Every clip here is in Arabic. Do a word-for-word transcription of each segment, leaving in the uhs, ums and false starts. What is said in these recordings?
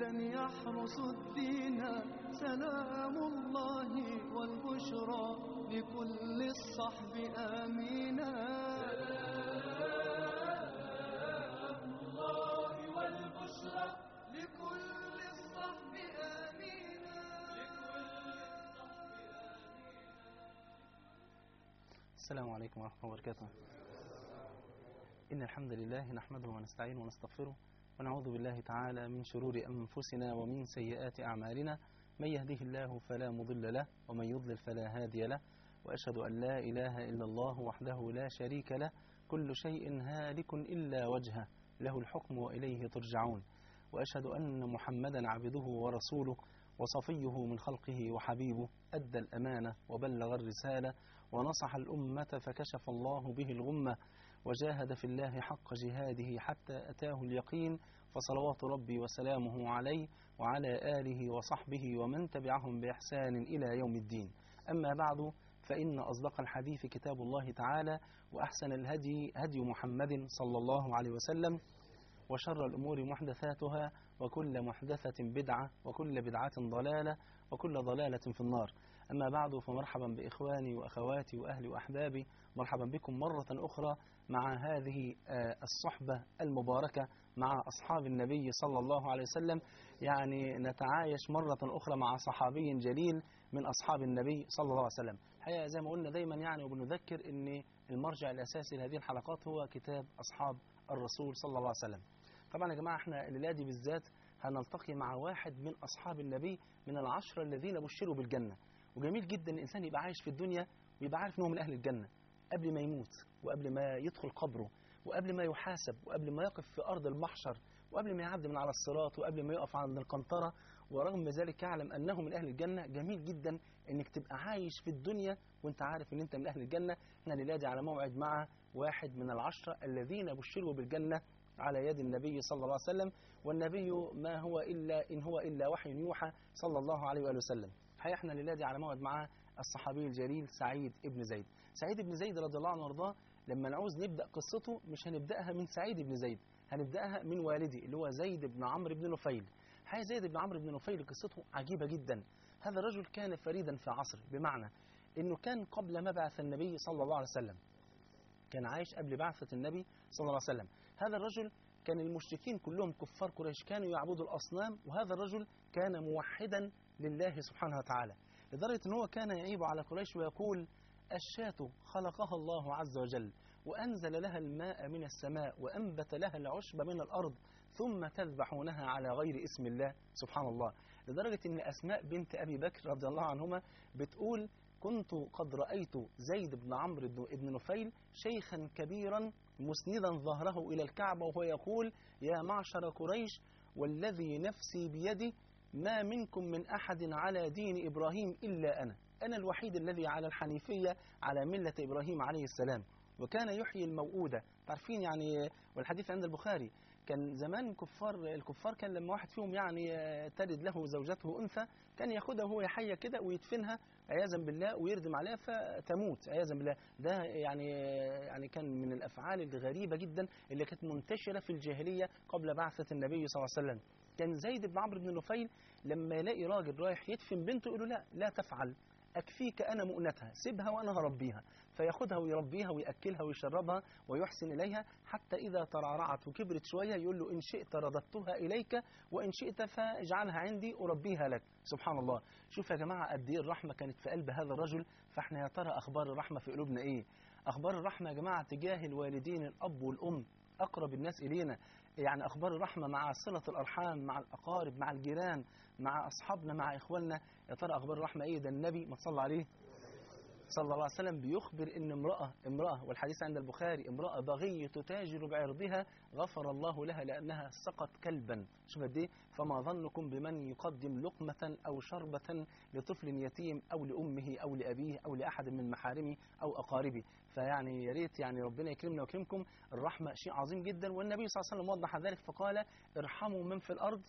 من يحرس الدين. سلام الله والبشرى لكل الصحب آمينا. سلام الله والبشرى لكل الصحب آمينا. السلام عليكم ورحمة الله وبركاته. إن الحمد لله نحمده ونستعينه ونستغفره ونعوذ بالله تعالى من شرور أنفسنا ومن سيئات أعمالنا. من يهده الله فلا مضل له ومن يضلل فلا هادي له، وأشهد أن لا إله إلا الله وحده لا شريك له. كل شيء هالك إلا وجهه، له الحكم وإليه ترجعون. وأشهد أن محمدا عبده ورسوله وصفيه من خلقه وحبيبه، أدى الأمانة وبلغ الرسالة ونصح الأمة فكشف الله به الغمة، وجاهد في الله حق جهاده حتى أتاه اليقين. فصلوات ربي وسلامه عليه وعلى آله وصحبه ومن تبعهم بإحسان إلى يوم الدين. أما بعد، فإن أصدق الحديث كتاب الله تعالى، وأحسن الهدي هدي محمد صلى الله عليه وسلم، وشر الأمور محدثاتها، وكل محدثة بدعة، وكل بدعة ضلالة، وكل ضلالة في النار. أما بعد، فمرحبا بإخواني وأخواتي وأهلي وأحبابي، مرحبا بكم مرة أخرى مع هذه الصحبة المباركة مع أصحاب النبي صلى الله عليه وسلم. يعني نتعايش مرة أخرى مع صحابي جليل من أصحاب النبي صلى الله عليه وسلم. الحقيقة زي ما قلنا دايما يعني وبنذكر أن المرجع الأساسي لهذه الحلقات هو كتاب أصحاب الرسول صلى الله عليه وسلم. طبعا يا جماعة احنا الليلة دي بالذات هنلتقي مع واحد من أصحاب النبي من العشرة الذين بشروا بالجنة. وجميل جدا الإنسان يبقى عايش في الدنيا ويبقى عارف أنه من أهل الجنة قبل ما يموت، وقبل ما يدخل قبره، وقبل ما يحاسب، وقبل ما يقف في أرض المحشر، وقبل ما يعدي من على الصراط، وقبل ما يقف عند القنطرة، ورغم ذلك يعلم أنه من أهل الجنة. جميل جدا أنك تبقى عايش في الدنيا وانت عارف أن انت من أهل الجنة. احنا الليلة على موعد مع واحد من العشرة الذين بشروا بالجنة على يد النبي صلى الله عليه وسلم. والنبي ما هو إلا إن هو إلا وحي يوحى صلى الله عليه وآله وسلم. الحقيقة احنا الليلة على موعد مع الصحابي الجليل سعيد ابن زيد. سعيد ابن زيد رضي الله عنه وارضاه، لما نعوز نبدأ قصته مش هنبدأها من سعيد ابن زيد، هنبدأها من والدي اللي هو زيد بن عمرو بن نفيل. الحقيقة زيد بن عمرو بن نفيل قصته عجيبة جدا. هذا الرجل كان فريدا في عصره، بمعنى انه كان قبل مبعث النبي صلى الله عليه وسلم، كان عايش قبل بعثة النبي صلى الله عليه وسلم. هذا الرجل كان المشركين كلهم كفار قريش كانوا يعبدوا الأصنام، وهذا الرجل كان موحدا لله سبحانه وتعالى، لدرجة أنه كان يعيب على قريش ويقول: الشاة خلقها الله عز وجل وأنزل لها الماء من السماء وأنبت لها العشب من الأرض، ثم تذبحونها على غير اسم الله. سبحان الله. لدرجة أن أسماء بنت أبي بكر رضي الله عنهما بتقول: كنت قد رأيت زيد بن عمرو بن نفيل شيخا كبيرا مسندا ظهره إلى الكعبة وهو يقول: يا معشر قريش والذي نفسي بيدي ما منكم من أحد على دين إبراهيم إلا أنا، أنا الوحيد الذي على الحنيفية على ملة إبراهيم عليه السلام. وكان يحيي الموؤودة. تعرفين يعني، والحديث عند البخاري، كان زمان كفار الكفار كان لما واحد فيهم يعني تلد له زوجته أنثى كان ياخدها وهو يحيى كده ويدفنها عياذا بالله ويردم عليها فتموت عياذا بالله. ده يعني يعني كان من الأفعال الغريبة جدا اللي كانت منتشرة في الجاهلية قبل بعثة النبي صلى الله عليه وسلم. كان زيد بن عمرو بن نفيل لما يلاقي راجل رايح يدفن بنته يقول له: لا لا تفعل، أكفيك أنا مؤنتها، سيبها وأنا هربيها. فياخدها ويربيها ويأكلها ويشربها ويحسن إليها، حتى إذا ترعرعت وكبرت شوية يقول له: إن شئت رددتها إليك وإن شئت فاجعلها عندي أربيها لك. سبحان الله. شوف يا جماعة قد إيه الرحمة كانت في قلب هذا الرجل. فإحنا يا ترى أخبار الرحمة في قلوبنا إيه؟ أخبار الرحمة يا جماعة تجاه الوالدين، الأب والأم، أقرب الناس إلينا. يعني أخبار الرحمة مع صلة الأرحام، مع الأقارب، مع الجيران، مع أصحابنا، مع إخواننا. يا ترى أخبار الرحمة إيه؟ ده النبي ما صلى عليه صلى الله عليه وسلم بيخبر إن امرأة امرأة والحديث عند البخاري: امرأة بغية تتاجر بعرضها غفر الله لها لأنها سقت كلبا. شوف قد إيه. فما ظنكم بمن يقدم لقمة أو شربة لطفل يتيم أو لأمه أو لأبيه أو لأحد من محارمه أو أقاربه. فيعني يا ريت يعني ربنا يكرمنا ويكرمكم. الرحمة شيء عظيم جدا، والنبي صلى الله عليه وسلم وضح ذلك فقال: ارحموا من في الأرض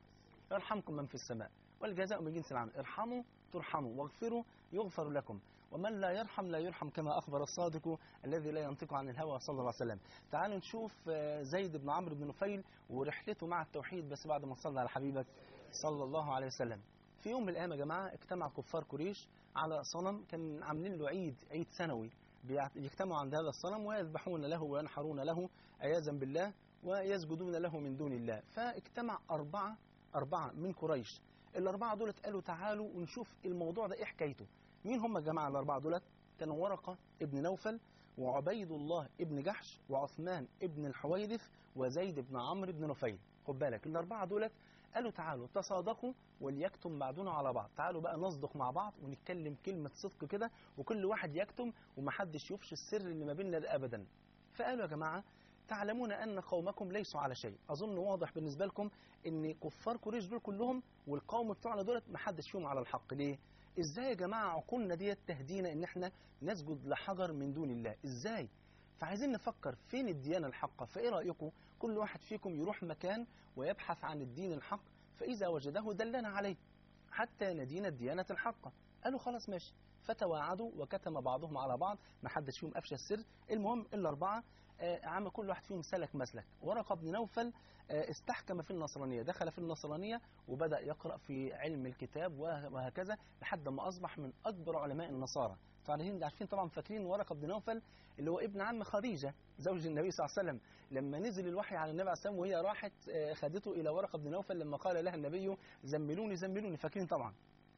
يرحمكم من في السماء، والجزاء من جنس العمل. ارحموا ترحموا واغفروا يغفر لكم. ومن لا يرحم لا يرحم، كما أخبر الصادق الذي لا ينطق عن الهوى صلى الله عليه وسلم. تعالوا نشوف زيد بن عمرو بن نفيل ورحلته مع التوحيد، بس بعد ما صلى على حبيبك صلى الله عليه وسلم. في يوم من الأيام يا جماعة اجتمع كفار قريش على صنم كان عاملين له عيد عيد سنوي، بيجتمعوا عند هذا الصنم ويذبحون له وينحرون له عياذا بالله ويسجدون له من دون الله. فاجتمع أربعة أربعة من قريش. الأربعة دولت قالوا تعالوا ونشوف الموضوع ده إيه حكايته. مين هم يا جماعة الأربعة دولت؟ كانوا ورقة ابن نوفل وعبيد الله ابن جحش وعثمان ابن الحويرث وزيد بن عمرو بن نفيل. خد بالك الأربعة دولت قالوا تعالوا تصادقوا وليكتم بعضنا على بعض، تعالوا بقى نصدق مع بعض ونتكلم كلمة صدق كده وكل واحد يكتم ومحدش يفشي السر اللي ما بيننا ده أبدا. فقالوا يا جماعة تعلمون أن قومكم ليسوا على شيء. أظن واضح بالنسبة لكم أن كفار قريش دول كلهم والقوم بتوعنا دولت محدش فيهم على الحق. ليه؟ إزاي يا جماعة عقولنا ديت تهدينا أن احنا نسجد لحجر من دون الله؟ إزاي؟ فعايزين نفكر فين الديانة الحقة. فإيه رأيكم كل واحد فيكم يروح مكان ويبحث عن الدين الحق، فإذا وجده دلنا عليه حتى ندين الديانة الحقة. قالوا خلاص ماشي. فتواعدوا وكتم بعضهم على بعض، ما حدش فيهم أفشى السر. المهم الأربعة آه عم كل واحد فيهم سلك مسلك. ورقة بن نوفل آه استحكم في النصرانية، دخل في النصرانية وبدأ يقرأ في علم الكتاب وهكذا لحد ما أصبح من أكبر علماء النصارى. عارفين عارفين طبعا فاكرين ورقة بن نوفل اللي هو ابن عم خديجة زوج النبي صلى الله عليه وسلم، لما نزل الوحي على النبي عليه الصلاة والسلام وهي راحت خدته إلى ورقة بن نوفل لما قال لها النبي زملوني زملوني، فاكرين طبعا.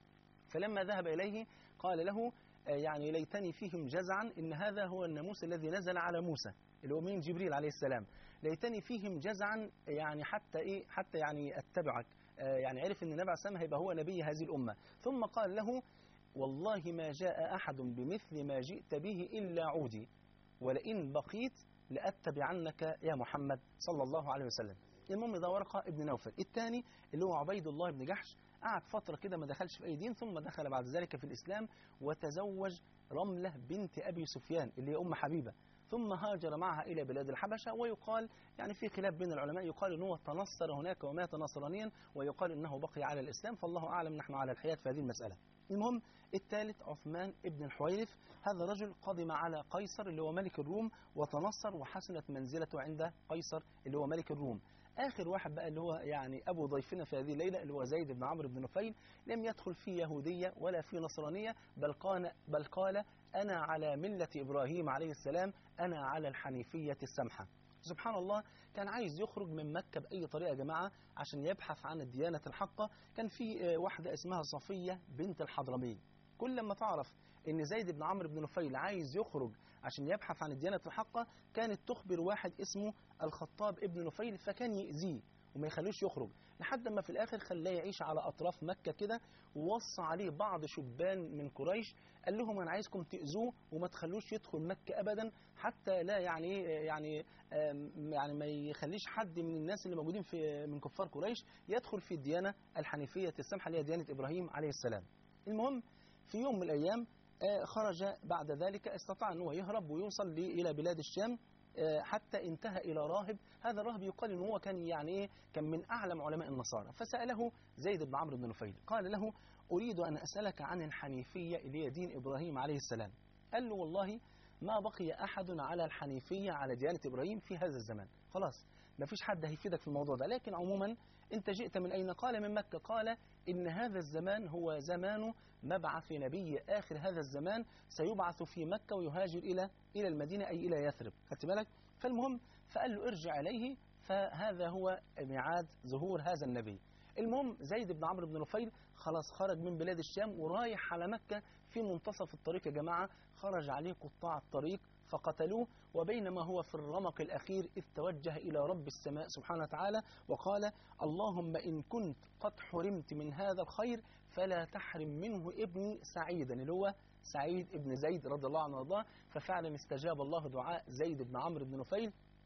فلما ذهب إليه قال له يعني ليتني فيهم جزعا، إن هذا هو الناموس الذي نزل على موسى اللي هو من جبريل عليه السلام، ليتني فيهم جزعا يعني حتى إيه حتى يعني أتبعك، يعني عرف أن النبي عليه الصلاة والسلام هيبقى هو نبي هذه الأمة. ثم قال له والله ما جاء أحد بمثل ما جئت به إلا عودي، ولئن بقيت لأتبعنك يا محمد صلى الله عليه وسلم. المهم ده ورقة ابن نوفل. الثاني اللي هو عبيد الله بن جحش قعد فترة كده ما دخلش في أي دين، ثم دخل بعد ذلك في الإسلام وتزوج رملة بنت أبي سفيان اللي هي أم حبيبة، ثم هاجر معها إلى بلاد الحبشة. ويقال يعني في خلاف بين العلماء، يقال أنه تنصر هناك ومات نصرانيا، ويقال أنه بقي على الإسلام، فالله أعلم، نحن على الحياة في هذه المسألة. المهم الثالث عثمان ابن الحويرث، هذا رجل قدم على قيصر اللي هو ملك الروم وتنصر وحسنت منزلته عند قيصر اللي هو ملك الروم. آخر واحد بقى اللي هو يعني أبو ضيفنا في هذه الليلة اللي هو زيد بن عمرو بن نفيل، لم يدخل في يهودية ولا في نصرانية، بل قال, بل قال أنا على ملة إبراهيم عليه السلام، أنا على الحنيفية السمحة. سبحان الله، كان عايز يخرج من مكة بأي طريقة يا جماعة عشان يبحث عن الديانة الحقة. كان في واحدة اسمها صفية بنت الحضرمي، كل ما تعرف ان زيد بن عمرو بن نفيل عايز يخرج عشان يبحث عن الديانة الحقة كانت تخبر واحد اسمه الخطاب ابن نفيل، فكان يأذيه وما يخلوش يخرج، لحد ما في الآخر خلاه يعيش على أطراف مكة كده، ووصى عليه بعض شبان من قريش قال لهم أنا عايزكم تأذوه وما تخلوش يدخل مكة أبدا، حتى لا يعني يعني يعني ما يخليش حد من الناس اللي موجودين في من كفار قريش يدخل في الديانة الحنيفية السمحة اللي هي ديانة إبراهيم عليه السلام. المهم في يوم من الأيام خرج بعد ذلك، استطاع أنه يهرب ويوصل إلى بلاد الشام حتى انتهى إلى راهب. هذا الراهب يقال أنه هو كان يعني إيه كان من أعلم علماء النصارى، فسأله زيد بن عمرو بن نفيل قال له أريد أن أسألك عن الحنيفية اللي هي دين إبراهيم عليه السلام. قال له والله ما بقي أحد على الحنيفية على ديانة إبراهيم في هذا الزمان، خلاص ما فيش حد هيفيدك في الموضوع ده، لكن عموما أنت جئت من أين؟ قال من مكة. قال إن هذا الزمان هو زمان مبعث نبي آخر هذا الزمان، سيبعث في مكة ويهاجر إلى إلى المدينة أي إلى يثرب، خدت بالك؟ فالمهم فقال له ارجع إليه، فهذا هو ميعاد ظهور هذا النبي. المهم زيد بن عمرو بن نفيل خلاص خرج من بلاد الشام ورايح على مكة. في منتصف الطريق يا جماعة خرج عليه قطاع الطريق فقتلوه، وبينما هو في الرمق الأخير إذ توجه إلى رب السماء سبحانه وتعالى وقال اللهم إن كنت قد حرمت من هذا الخير فلا تحرم منه ابني سعيدا، اللي هو سعيد ابن زيد رضي الله عنه وارضاه. ففعلا استجاب الله دعاء زيد بن عمرو بن نفيل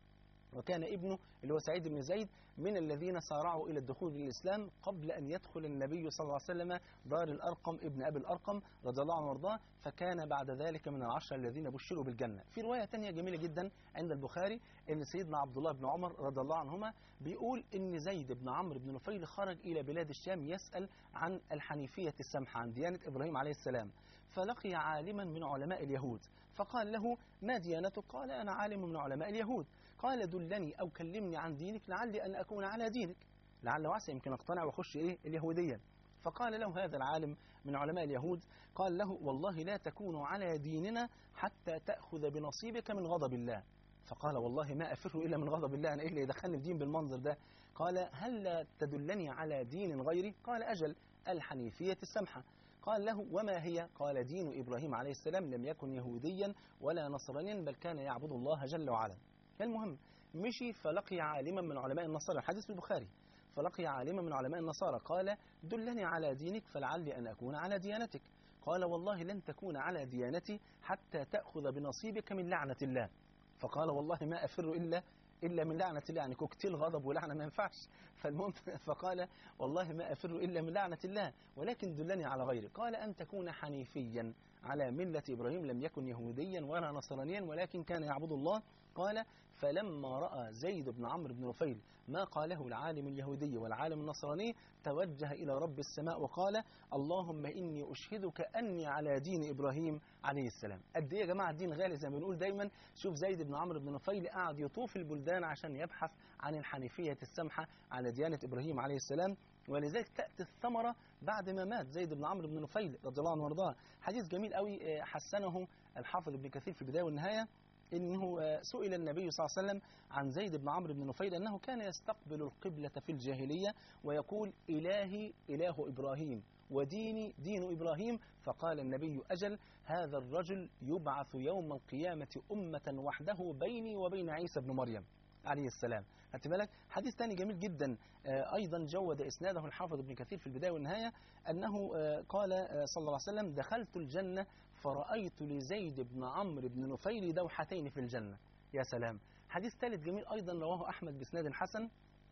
وكان ابنه اللي هو سعيد بن زيد من الذين سارعوا إلى الدخول في الإسلام قبل أن يدخل النبي صلى الله عليه وسلم دار الأرقم ابن أبي الأرقم رضي الله عنه وارضاه، فكان بعد ذلك من العشرة الذين بشروا بالجنة. في رواية تانية جميلة جدا عند البخاري أن سيدنا عبد الله بن عمر رضي الله عنهما بيقول أن زيد بن عمرو بن نفيل خرج إلى بلاد الشام يسأل عن الحنيفية السمحة، عن ديانة إبراهيم عليه السلام، فلقي عالما من علماء اليهود فقال له: ما ديانتك؟ قال: أنا عالم من علماء اليهود. قال: دلني أو كلمني عن دينك لعلي أن أكون على دينك، لعل وعسى يمكن أقتنع وأخش إيه اليهودية. فقال له هذا العالم من علماء اليهود، قال له: والله لا تكون على ديننا حتى تأخذ بنصيبك من غضب الله. فقال: والله ما أفر إلا من غضب الله، أنا إيه اللي يدخلني في دين بالمنظر ده؟ قال: هل لا تدلني على دين غيري؟ قال: أجل، الحنيفية السمحة. قال له: وما هي؟ قال: دين إبراهيم عليه السلام لم يكن يهوديا ولا نصرانيا، بل كان يعبد الله جل وعلا. المهم مشي فلقي عالما من علماء النصارى، الحديث في البخاري، فلقي عالما من علماء النصارى قال: دلني على دينك فلعلي أن أكون على ديانتك. قال: والله لن تكون على ديانتي حتى تأخذ بنصيبك من لعنة الله. فقال: والله ما أفر إلا إلا من لعنة الله، يعني كوكتيل غضب ولعنة ما ينفعش. فالمهم فقال: والله ما أفر إلا من لعنة الله، ولكن دلني على غيره. قال: أن تكون حنيفيا على ملة إبراهيم لم يكن يهوديا ولا نصرانيا ولكن كان يعبد الله. قال: فلما رأى زيد بن عمرو بن نفيل ما قاله العالم اليهودي والعالم النصراني توجه إلى رب السماء وقال: اللهم إني أشهدك أني على دين إبراهيم عليه السلام. قد إيه يا جماعة الدين غالي زي ما بنقول دايما. شوف زيد بن عمرو بن نفيل قاعد يطوف البلدان عشان يبحث عن الحنيفية السمحة على ديانة إبراهيم عليه السلام، ولذلك تأتي الثمرة بعد ما مات زيد بن عمرو بن نفيل رضي الله عنه وارضاه. حديث جميل قوي حسنه الحافظ ابن كثير في البداية والنهاية، إنه سئل النبي صلى الله عليه وسلم عن زيد بن عمرو بن نفيل أنه كان يستقبل القبلة في الجاهلية ويقول: إلهي إله إبراهيم وديني دين إبراهيم. فقال النبي: أجل، هذا الرجل يبعث يوم القيامة أمة وحده بيني وبين عيسى بن مريم عليه السلام. خدت بالك؟ حديث ثاني جميل جدا أيضا جود إسناده الحافظ ابن كثير في البداية والنهاية، أنه قال صلى الله عليه وسلم: دخلت الجنة فرأيت لزيد بن عمرو بن نفيل دوحتين في الجنة. يا سلام. حديث ثالث جميل أيضا رواه أحمد بإسناد حسن،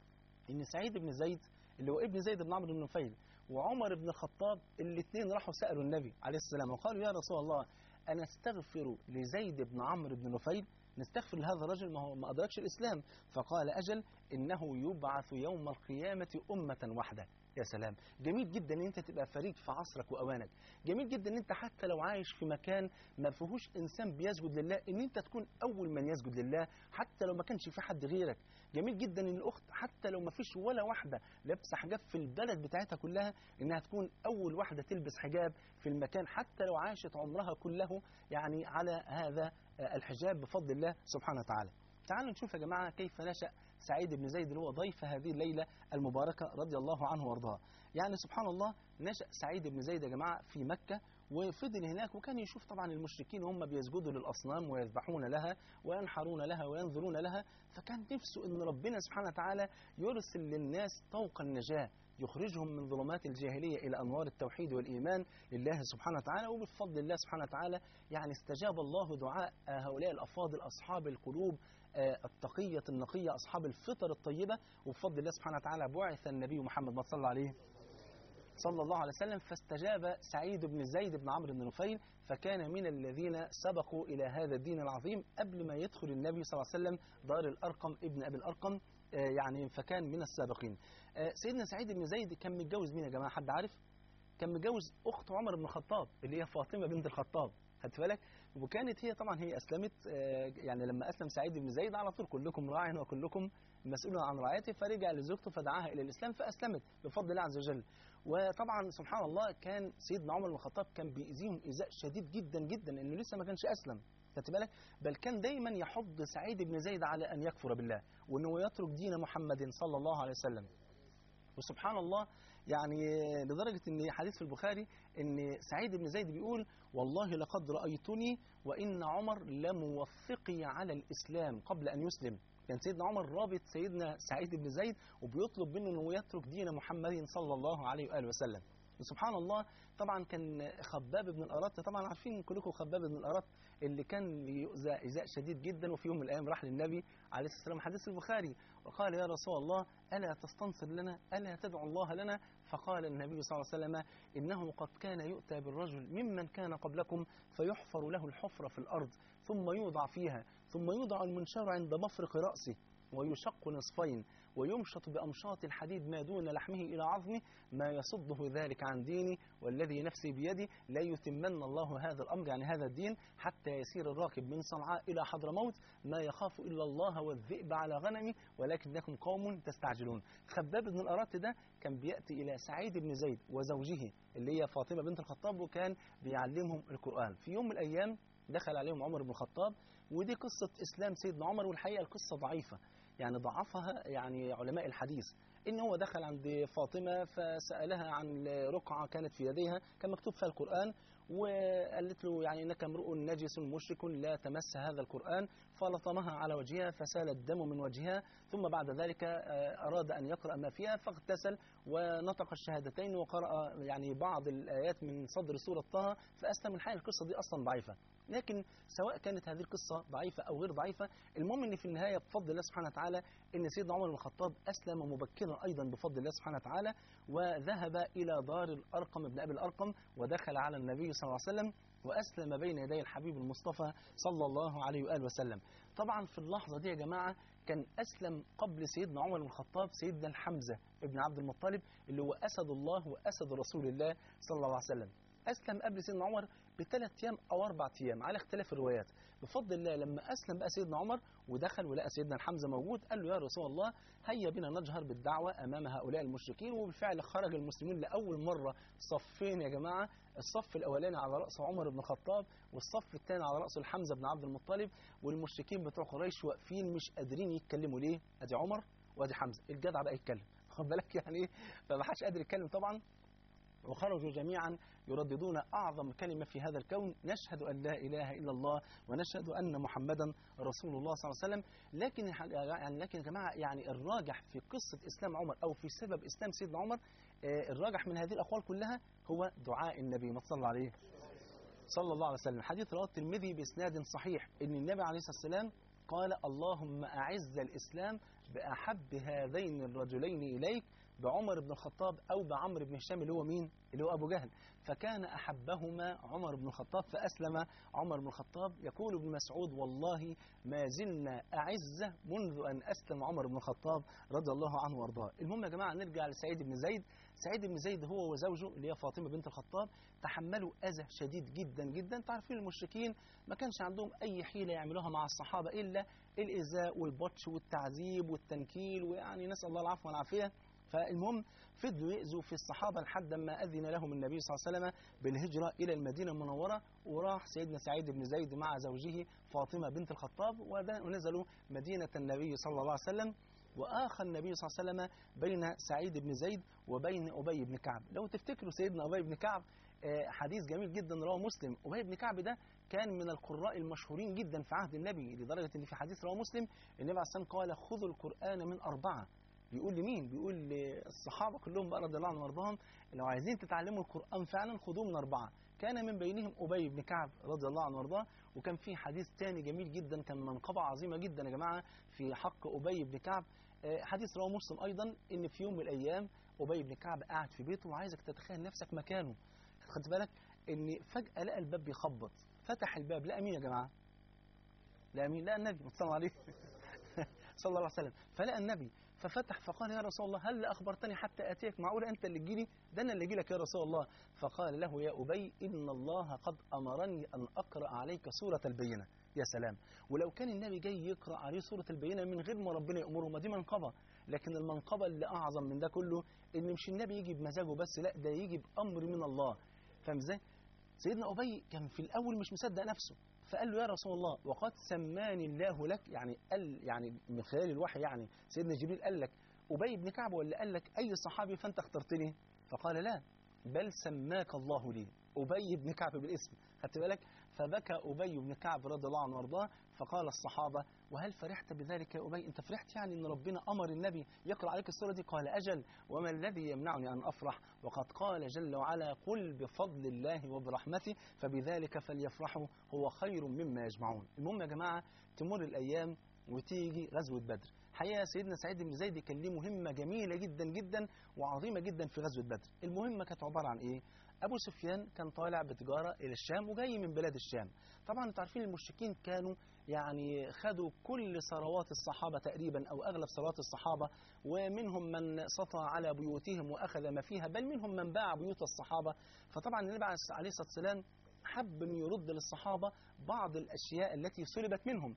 إن سعيد بن زيد اللي هو ابن زيد بن عمرو بن نفيل وعمر بن الخطاب الاثنين راحوا سألوا النبي عليه السلام وقالوا: يا رسول الله، أنا استغفر لزيد بن عمرو بن نفيل، نستغفر لهذا الرجل ما هو ما أدركش الإسلام. فقال: أجل، إنه يبعث يوم القيامة أمة واحدة. يا سلام. جميل جدا ان انت تبقى فريد في عصرك واوانك. جميل جدا ان انت حتى لو عايش في مكان ما فيهوش انسان بيسجد لله ان انت تكون اول من يسجد لله حتى لو ما كانش في حد غيرك. جميل جدا ان الاخت حتى لو ما فيش ولا واحده لابسه حجاب في البلد بتاعتها كلها انها تكون اول واحده تلبس حجاب في المكان حتى لو عاشت عمرها كله يعني على هذا الحجاب بفضل الله سبحانه وتعالى. تعالوا نشوف يا جماعه كيف نشأ سعيد بن زيد اللي هو ضيف هذه الليلة المباركة رضي الله عنه وارضاه. يعني سبحان الله نشأ سعيد بن زيد يا جماعة في مكة وفضل هناك، وكان يشوف طبعا المشركين هم بيسجدوا للأصنام ويذبحون لها وينحرون لها وينذرون لها، فكان نفسه ان ربنا سبحانه وتعالى يرسل للناس طوق النجاة يخرجهم من ظلمات الجاهلية إلى أنوار التوحيد والإيمان لله سبحانه وتعالى. وبفضل الله سبحانه وتعالى يعني استجاب الله دعاء هؤلاء الأفاضل أصحاب القلوب التقية النقية أصحاب الفطر الطيبة، وبفضل الله سبحانه وتعالى بعث النبي محمد ما صلى عليه صلى الله عليه وسلم، فاستجاب سعيد بن زيد بن عمرو بن نفيل فكان من الذين سبقوا إلى هذا الدين العظيم قبل ما يدخل النبي صلى الله عليه وسلم دار الأرقم ابن أبي الأرقم، يعني فكان من السابقين. سيدنا سعيد بن زيد كان متجوز مين يا جماعة؟ حد عارف؟ كان متجوز أخت عمر بن الخطاب اللي هي فاطمة بنت الخطاب، خدت بالك؟ وكانت هي طبعا هي أسلمت، يعني لما أسلم سعيد بن زيد على طول كلكم راع وكلكم مسؤول عن رعايته، فرجع لزوجته فدعاها إلى الإسلام فأسلمت بفضل الله عز وجل. وطبعا سبحان الله كان سيدنا عمر بن الخطاب كان بيأذيهم إيذاء شديد جدا جدا إنه لسه ما كانش أسلم، خدت بالك؟ بل كان دايما يحض سعيد بن زيد على أن يكفر بالله وأنه يترك دين محمد صلى الله عليه وسلم. وسبحان الله يعني لدرجة ان حديث في البخاري ان سعيد بن زيد بيقول: والله لقد رأيتني وإن عمر لموثقي على الإسلام قبل أن يسلم. كان سيدنا عمر رابط سيدنا سعيد بن زيد وبيطلب منه أنه يترك دين محمد صلى الله عليه وآله وسلم. وسبحان الله طبعا كان خباب بن الأرط، طبعا عارفين كلكم خباب بن الأرط اللي كان يؤذى إيذاء شديد جدا، وفي يوم من الأيام راح للنبي عليه الصلاة والسلام، حديث البخاري، وقال يا رسول الله ألا تستنصر لنا، ألا تدعو الله لنا؟ فقال النبي صلى الله عليه وسلم إنه قد كان يؤتى بالرجل ممن كان قبلكم فيحفر له الحفرة في الأرض ثم يوضع فيها، ثم يوضع المنشار عند مفرق رأسه ويشق نصفين ويمشط بأمشاط الحديد ما دون لحمه إلى عظمه، ما يصده ذلك عن ديني والذي نفسي بيدي لا يتمن الله هذا الأمر، يعني هذا الدين، حتى يسير الراكب من صنعاء إلى حضرموت ما يخاف إلا الله والذئب على غنمي ولكنكم قوم تستعجلون. خباب بن الأرط ده كان بيأتي إلى سعيد بن زيد وزوجه اللي هي فاطمة بنت الخطاب، وكان بيعلمهم القرآن. في يوم من الأيام دخل عليهم عمر بن الخطاب، ودي قصة إسلام سيدنا عمر، والحقيقة القصة ضعيفة، يعني ضعفها يعني علماء الحديث. إن هو دخل عند فاطمة فسألها عن رقعة كانت في يديها كان مكتوب فيها القرآن، وقالت له يعني إنك امرؤ نجس مشرك لا تمس هذا القرآن، فلطمها على وجهها فسال الدم من وجهها، ثم بعد ذلك أراد أن يقرأ ما فيها فاغتسل ونطق الشهادتين وقرأ يعني بعض الآيات من صدر سورة طه فأسلم. الحقيقة القصة دي أصلا ضعيفة، لكن سواء كانت هذه القصة ضعيفة أو غير ضعيفة، المهم أن في النهاية بفضل الله سبحانه وتعالى أن سيدنا عمر بن الخطاب أسلم مبكرا أيضا بفضل الله سبحانه وتعالى، وذهب إلى دار الأرقم ابن أبي الأرقم ودخل على النبي صلى الله عليه وسلم وأسلم بين يدي الحبيب المصطفى صلى الله عليه وآله وسلم. طبعا في اللحظة دي يا جماعة كان أسلم قبل سيدنا عمر بن الخطاب سيدنا الحمزة ابن عبد المطلب اللي هو أسد الله وأسد رسول الله صلى الله عليه وسلم. أسلم قبل سيدنا عمر بثلاث أيام أو أربع أيام على اختلاف الروايات. بفضل الله لما أسلم بقى سيدنا عمر ودخل ولقى سيدنا الحمزة موجود، قال له يا رسول الله هيا بنا نجهر بالدعوة أمام هؤلاء المشركين. وبالفعل خرج المسلمون لأول مرة صفين يا جماعة، الصف الأولاني على رأسه عمر بن الخطاب والصف الثاني على رأسه الحمزة بن عبد المطلب، والمشركين بتوع قريش واقفين مش قادرين يتكلموا. ليه؟ أدي عمر وأدي حمزة، الجدع بقى يتكلم، خد بالك يعني إيه، فما حدش قادر يتكلم طبعا. وخرجوا جميعا يرددون أعظم كلمة في هذا الكون، نشهد أن لا إله إلا الله ونشهد أن محمدا رسول الله صلى الله عليه وسلم. لكن يعني لكن يا جماعة يعني الراجح في قصة إسلام عمر أو في سبب إسلام سيدنا عمر، الراجح من هذه الأقوال كلها هو دعاء النبي، ما صلى عليه صلى الله عليه وسلم. حديث رواه الترمذي بإسناد صحيح إن النبي عليه الصلاة والسلام قال اللهم أعز الإسلام بأحب هذين الرجلين إليك، بعمر بن الخطاب أو بعمر بن هشام اللي هو مين؟ اللي هو أبو جهل، فكان أحبهما عمر بن الخطاب فأسلم عمر بن الخطاب. يقول ابن مسعود والله ما زلنا أعزة منذ أن أسلم عمر بن الخطاب رضي الله عنه وارضاه. المهم يا جماعة نرجع لسعيد بن زيد. سعيد بن زيد هو وزوجه اللي هي فاطمة بنت الخطاب تحملوا أذى شديد جدا جدا. تعرفين المشركين ما كانش عندهم أي حيلة يعملوها مع الصحابة إلا الإيذاء والبطش والتعذيب والتنكيل، ويعني نسأل الله العفو والعافية. فالمهم فضلوا يأذوا في الصحابة لحد ما أذن لهم النبي صلى الله عليه وسلم بالهجرة إلى المدينة المنورة، وراح سيدنا سعيد بن زيد مع زوجه فاطمة بنت الخطاب ونزلوا مدينة النبي صلى الله عليه وسلم. وآخى النبي صلى الله عليه وسلم بين سعيد بن زيد وبين أبي بن كعب. لو تفتكروا سيدنا أبي بن كعب حديث جميل جدا رواه مسلم. أبي بن كعب ده كان من القراء المشهورين جدا في عهد النبي، لدرجة أن في حديث رواه مسلم النبي عليه الصلاة والسلام قال خذوا القرآن من أربعة. بيقول لمين؟ بيقول للصحابة كلهم بقى رضي الله عنهم وارضاهم لو عايزين تتعلموا القرآن فعلا خذوه من أربعة. كان من بينهم أبي بن كعب رضي الله عنه وارضاه. وكان في حديث تاني جميل جدا كان منقبة عظيمة جدا يا جماعة في حق أبي بن كعب، حديث رواه مسلم أيضا إن في يوم من الأيام أبي بن كعب قاعد في بيته وعايزك تتخيل نفسك مكانه، خدت بالك إن فجأة لقى الباب بيخبط، فتح الباب لقى مين يا جماعة؟ لقى مين؟ لقى النبي صلى الله عليه صلى الله عليه وسلم. فلقى النبي ففتح فقال يا رسول الله هل أخبرتني حتى أتيك؟ معقولة أنت اللي تجيلي؟ ده أنا اللي أجي لك يا رسول الله. فقال له يا أبي إن الله قد أمرني أن أقرأ عليك سورة البينة. يا سلام، ولو كان النبي جاي يقرأ عليه سورة البينة من غير ما ربنا يأمره ما دي منقبة، لكن المنقبة اللي أعظم من ده كله إن مش النبي يجي بمزاجه بس، لا ده يجي بأمر من الله. فاهم ازاي؟ سيدنا أبي كان في الأول مش مصدق نفسه، فقال له يا رسول الله وقد سماني الله لك، يعني قال يعني من خلال الوحي يعني سيدنا جبريل قال لك أبي بن كعب ولا قال لك أي صحابي فأنت اخترتني؟ فقال لا بل سماك الله لي أبي بن كعب بالاسم، خدت بالك؟ فبكى أبي بن كعب رضي الله عنه وارضاه. فقال الصحابة وهل فرحت بذلك يا أبي؟ أنت فرحت يعني أن ربنا أمر النبي يقرأ عليك السورة دي؟ قال أجل، وما الذي يمنعني أن أفرح؟ وقد قال جل وعلا قل بفضل الله وبرحمته فبذلك فليفرحوا هو خير مما يجمعون. المهم يا جماعة تمر الأيام وتيجي غزوة بدر. حقيقة سيدنا سعيد بن زيد كان ليه مهمة جميلة جدا جدا وعظيمة جدا في غزوة بدر. المهمة كانت عبارة عن إيه؟ أبو سفيان كان طالع بتجارة إلى الشام وجاي من بلاد الشام. طبعا انتوا عارفين المشركين كانوا يعني خدوا كل ثروات الصحابة تقريبا أو أغلب ثروات الصحابة، ومنهم من سطى على بيوتهم وأخذ ما فيها، بل منهم من باع بيوت الصحابة. فطبعا النبي عليه الصلاة والسلام حب أن يرد للصحابة بعض الأشياء التي سلبت منهم،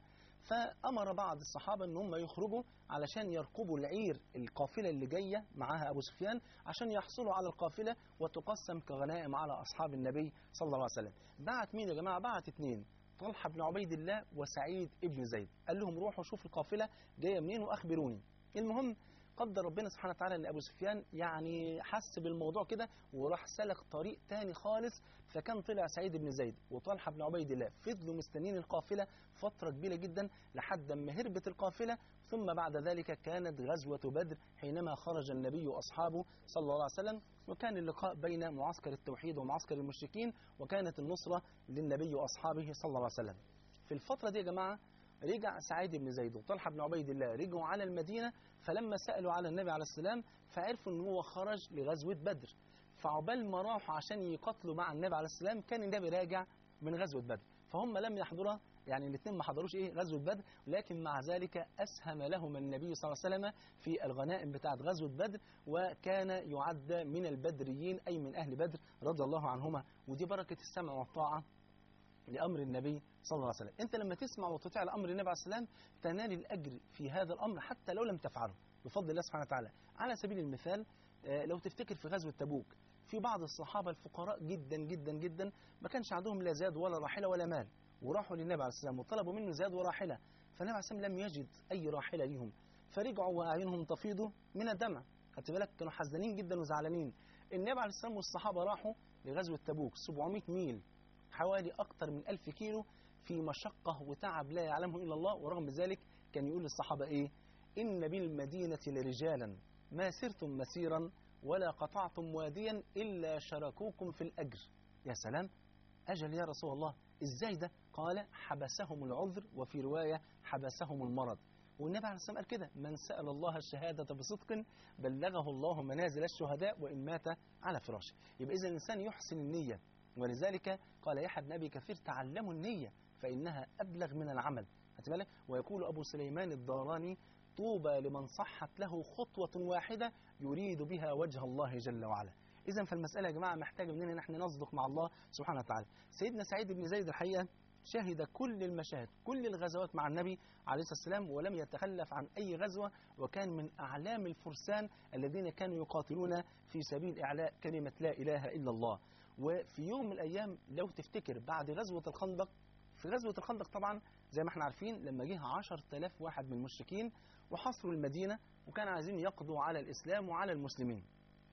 فأمر بعض الصحابة أن هم يخرجوا علشان يركبوا العير القافلة اللي جاية معاها أبو سفيان عشان يحصلوا على القافلة وتقسم كغنائم على أصحاب النبي صلى الله عليه وسلم. بعت مين يا جماعة؟ بعت اثنين، طلحة بن عبيد الله وسعيد بن زيد، قال لهم روحوا شوفوا القافلة جاية منين وأخبروني. المهم قدر ربنا سبحانه وتعالى ان ابو سفيان يعني حس بالموضوع كده وراح سلك طريق تاني خالص، فكان طلع سعيد بن زيد وطلحه بن عبيد الله فضلوا مستنين القافله فتره كبيره جدا لحد ما هربت القافله. ثم بعد ذلك كانت غزوه بدر حينما خرج النبي واصحابه صلى الله عليه وسلم، وكان اللقاء بين معسكر التوحيد ومعسكر المشركين، وكانت النصره للنبي واصحابه صلى الله عليه وسلم. في الفتره دي يا جماعه رجع سعيد بن زيد وطلحة بن عبيد الله رجعوا على المدينة، فلما سألوا على النبي عليه السلام فعرفوا ان هو خرج لغزوة بدر. فعقبال ما راحوا عشان يقاتلوا مع النبي عليه السلام كان النبي راجع من غزوة بدر، فهم لم يحضروا، يعني الاثنين ما حضروش ايه غزوة بدر، لكن مع ذلك أسهم لهم النبي صلى الله عليه وسلم في الغنائم بتاعة غزوة بدر، وكان يعد من البدريين أي من أهل بدر رضي الله عنهما. ودي بركة السمع والطاعة لأمر النبي صلى الله عليه وسلم. أنت لما تسمع وتطيع لأمر النبي عليه السلام تنال الأجر في هذا الأمر حتى لو لم تفعله بفضل الله سبحانه وتعالى. على سبيل المثال لو تفتكر في غزوة تبوك في بعض الصحابة الفقراء جدا جدا جدا ما كانش عندهم لا زاد ولا راحلة ولا مال، وراحوا للنبي عليه السلام وطلبوا منه زاد وراحلة، فالنبي عليه السلام لم يجد أي راحلة ليهم، فرجعوا وأعينهم تفيض من الدمع. خدت بالك كانوا حزنين جدا وزعلانين. النبي عليه السلام والصحابة راحوا لغزوة تبوك سبعمائة ميل، حوالي أكثر من ألف كيلو في مشقة وتعب لا يعلمه إلا الله، ورغم ذلك كان يقول للصحابة إيه؟ إن بالمدينة لرجالا ما سرتم مسيرا ولا قطعتم واديا إلا شاركوكم في الأجر. يا سلام، أجل يا رسول الله، إزاي ده؟ قال حبسهم العذر، وفي رواية حبسهم المرض. والنبي عليه الصلاة والسلام قال كده من سأل الله الشهادة بصدق بلغه الله منازل الشهداء وإن مات على فراشه. يبقى إذا الإنسان يحسن النية، ولذلك قال يحيى بن أبي كثير تعلموا النية فإنها أبلغ من العمل. بالك؟ ويقول أبو سليمان الداراني طوبى لمن صحت له خطوة واحدة يريد بها وجه الله جل وعلا. إذا فالمسألة يا جماعة محتاجة مننا نحن نصدق مع الله سبحانه وتعالى. سيدنا سعيد بن زيد الحقيقة شهد كل المشاهد كل الغزوات مع النبي عليه الصلاة والسلام ولم يتخلف عن أي غزوة، وكان من أعلام الفرسان الذين كانوا يقاتلون في سبيل إعلاء كلمة لا إله إلا الله. وفي يوم من الأيام لو تفتكر بعد غزوة الخندق، في غزوة الخندق طبعا زي ما احنا عارفين لما جه عشرة آلاف واحد من المشركين وحصروا المدينة وكان عايزين يقضوا على الإسلام وعلى المسلمين،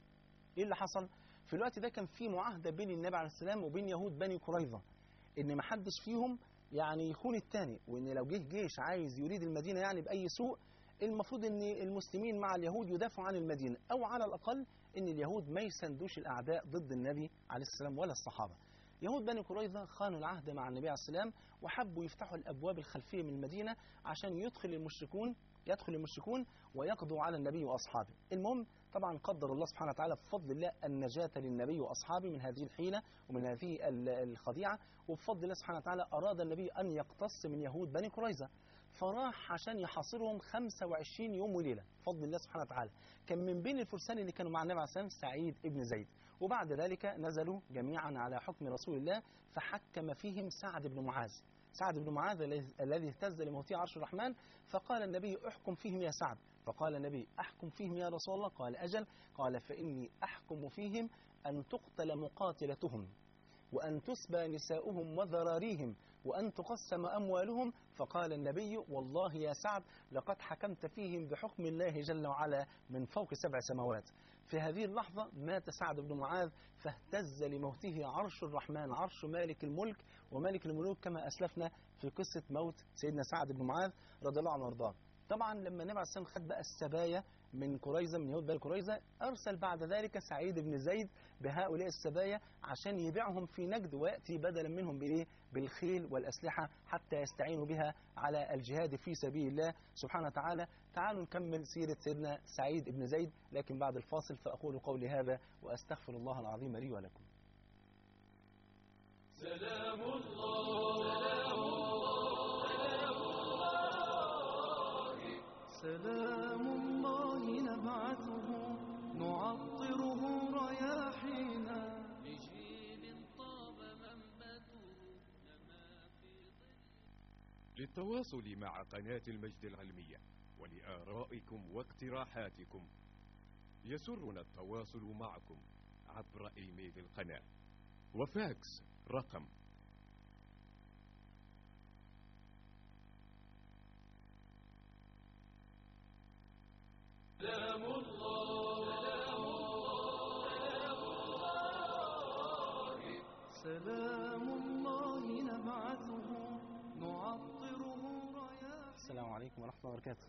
إيه اللي حصل؟ في الوقت ده كان في معاهدة بين النبي عليه السلام وبين يهود بني قريظة إن ما حدش فيهم يعني يخون التاني، وإن لو جه جيش عايز يريد المدينة يعني بأي سوء المفروض إن المسلمين مع اليهود يدافعوا عن المدينة، أو على الأقل إن اليهود ما يساندوش الأعداء ضد النبي عليه السلام ولا الصحابة. يهود بني قريظة خانوا العهد مع النبي عليه السلام وحبوا يفتحوا الأبواب الخلفية من المدينة عشان يدخل المشركون يدخل المشركون ويقضوا على النبي وأصحابه. المهم طبعا قدر الله سبحانه وتعالى بفضل الله النجاة للنبي وأصحابه من هذه الحيلة ومن هذه الخديعة، وبفضل الله سبحانه وتعالى أراد النبي أن يقتص من يهود بني قريظة، فراح عشان يحاصرهم خمسة وعشرين يوم وليلة بفضل الله سبحانه وتعالى. كان من بين الفرسان اللي كانوا مع النبي عليه السلام سعيد ابن زيد. وبعد ذلك نزلوا جميعا على حكم رسول الله فحكم فيهم سعد بن معاذ. سعد بن معاذ الذي اهتز لموته عرش الرحمن، فقال النبي احكم فيهم يا سعد، فقال النبي أحكم فيهم يا رسول الله؟ قال أجل، قال فإني أحكم فيهم أن تقتل مقاتلتهم وأن تسبى نساؤهم وذراريهم وأن تقسم أموالهم. فقال النبي والله يا سعد لقد حكمت فيهم بحكم الله جل وعلا من فوق سبع سماوات. في هذه اللحظة مات سعد بن معاذ فاهتز لموته عرش الرحمن، عرش مالك الملك ومالك الملوك، كما أسلفنا في قصة موت سيدنا سعد بن معاذ رضي الله عنه وارضاه. طبعا لما النبي عليه الصلاة والسلام خد بقى السبايا من قريظة، من يهود بني قريظة، أرسل بعد ذلك سعيد بن زيد بهؤلاء السبايا عشان يبيعهم في نجد ويأتي بدلا منهم بإيه؟ بالخيل والأسلحة حتى يستعينوا بها على الجهاد في سبيل الله سبحانه وتعالى. تعالوا نكمل سيرة سيدنا سعيد بن زيد، لكن بعد الفاصل. فأقول قولي هذا وأستغفر الله العظيم لي ولكم. سلام الله سلام الله نبعثه نعطره رياحينا لجيل طاب منبته نما في ظل. للتواصل مع قناة المجد العلمية ولآرائكم واقتراحاتكم يسرنا التواصل معكم عبر إيميل القناة وفاكس رقم سلام الله سلام الله نبعثه نعطره رياح. السلام عليكم ورحمة الله وبركاته.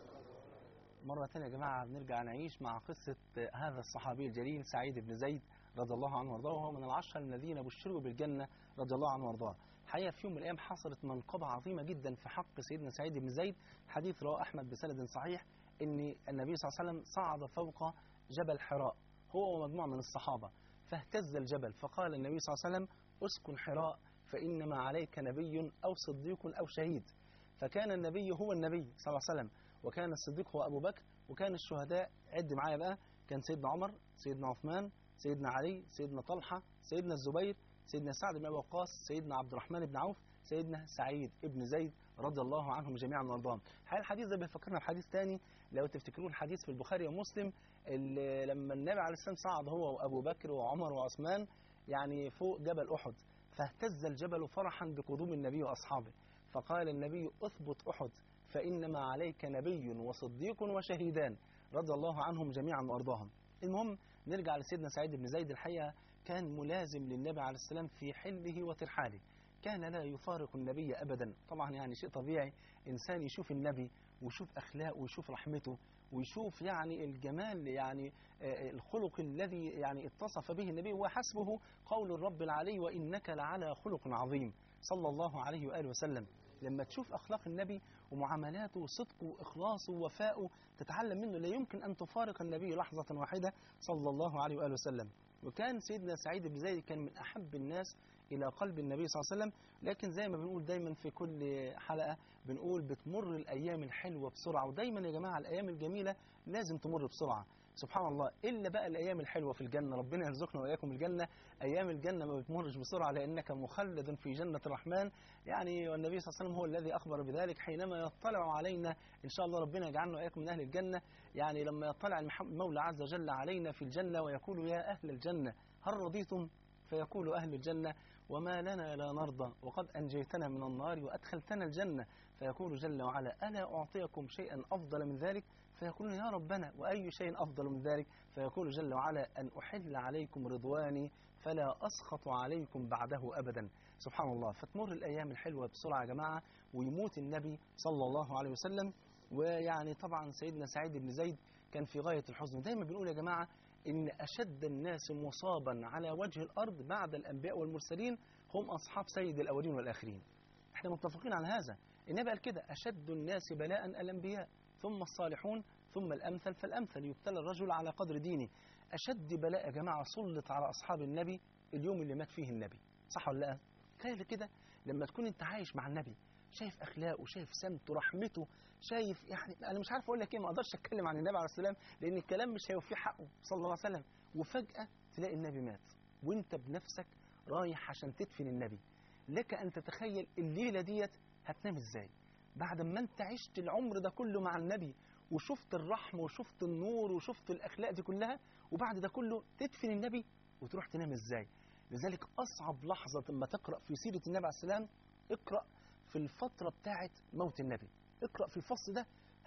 مرة تانية يا جماعة بنرجع نعيش مع قصة هذا الصحابي الجليل سعيد بن زيد رضي الله عنه وارضاه، وهو من العشرة الذين بشروا بالجنة رضي الله عنه وارضاه. حقيقة في يوم من الأيام حصلت منقبة عظيمة جدا في حق سيدنا سعيد بن زيد. حديث رواه أحمد بسند صحيح إن النبي صلى الله عليه وسلم صعد فوق جبل حراء هو ومجموعة من الصحابة، فاهتز الجبل، فقال النبي صلى الله عليه وسلم: اسكن حراء فإنما عليك نبي أو صديق أو شهيد. فكان النبي هو النبي صلى الله عليه وسلم، وكان الصديق هو أبو بكر، وكان الشهداء عد معايا بقى، كان سيدنا عمر، سيدنا عثمان، سيدنا علي، سيدنا طلحة، سيدنا الزبير، سيدنا سعد بن أبي وقاص، سيدنا عبد الرحمن بن عوف، سيدنا سعيد بن زيد رضي الله عنهم جميعا وارضاهم. الحقيقة الحديث ده بيفكرنا بحديث تاني، لو تفتكرون الحديث في البخاري ومسلم، اللي لما النبي عليه السلام صعد هو وأبو بكر وعمر وعثمان يعني فوق جبل أحد، فاهتز الجبل فرحا بقدوم النبي وأصحابه، فقال النبي: اثبت أحد فإنما عليك نبي وصديق وشهيدان رضي الله عنهم جميعا وأرضاهم. المهم نرجع لسيدنا سعيد بن زيد. الحقيقة كان ملازم للنبي عليه السلام في حله وترحاله، كان لا يفارق النبي أبدا. طبعا يعني شيء طبيعي إنسان يشوف النبي ويشوف أخلاقه ويشوف رحمته ويشوف يعني الجمال، يعني الخلق الذي يعني اتصف به النبي، وحسبه قول الرب العلي: وإنك لعلى خلق عظيم، صلى الله عليه وآله وسلم. لما تشوف أخلاق النبي ومعاملاته وصدقه وإخلاصه ووفائه تتعلم منه، لا يمكن أن تفارق النبي لحظة واحدة صلى الله عليه وآله وسلم. وكان سيدنا سعيد بن زيد كان من أحب الناس إلى قلب النبي صلى الله عليه وسلم. لكن زي ما بنقول دايما في كل حلقة بنقول بتمر الأيام الحلوة بسرعة، ودايما يا جماعة الأيام الجميلة لازم تمر بسرعة سبحان الله، إلا بقى الأيام الحلوة في الجنة. ربنا يرزقنا وإياكم الجنة. أيام الجنة ما بتمرش بسرعة لأنك مخلد في جنة الرحمن، يعني والنبي صلى الله عليه وسلم هو الذي أخبر بذلك حينما يطلع علينا إن شاء الله ربنا يجعلنا وإياكم من أهل الجنة. يعني لما يطلع المولى عز وجل علينا في الجنة ويقول: يا أهل الجنة هل رضيتم؟ فيقول أهل الجنة: وما لنا لا نرضى وقد أنجيتنا من النار وأدخلتنا الجنة. فيقول جل وعلا: ألا أعطيكم شيئا أفضل من ذلك؟ فيقولون: يا ربنا وأي شيء أفضل من ذلك؟ فيقول جل وعلا: أن أحل عليكم رضواني فلا أسخط عليكم بعده أبدا. سبحان الله. فتمر الأيام الحلوة بسرعة يا جماعة، ويموت النبي صلى الله عليه وسلم. ويعني طبعا سيدنا سعيد بن زيد كان في غاية الحزن. دايما بنقول يا جماعة إن أشد الناس مصابا على وجه الأرض بعد الأنبياء والمرسلين هم أصحاب سيد الأولين والآخرين. احنا متفقين على هذا. النبي قال كده: أشد الناس بلاء الأنبياء ثم الصالحون ثم الأمثل فالأمثل، يبتلى الرجل على قدر دينه. أشد بلاء يا جماعة سلط على أصحاب النبي اليوم اللي مات فيه النبي، صح ولا لا؟ تخيل كده لما تكون أنت عايش مع النبي، شايف أخلاقه، شايف سمته، رحمته، شايف يعني أنا مش عارف أقول لك إيه، ما أقدرش أتكلم عن النبي عليه السلام لأن الكلام مش هيوفي حقه صلى الله عليه وسلم. وفجأة تلاقي النبي مات وأنت بنفسك رايح عشان تدفن النبي. لك أن تتخيل الليلة ديت هتنام إزاي بعد ما أنت عشت العمر ده كله مع النبي وشفت الرحمة وشفت النور وشفت الأخلاق دي كلها، وبعد ده كله تدفن النبي وتروح تنام إزاي؟ لذلك أصعب لحظة لما تقرأ في سيرة النبي عليه السلام، اقرأ في الفترة بتاعت موت النبي، اقرأ في الفصل ده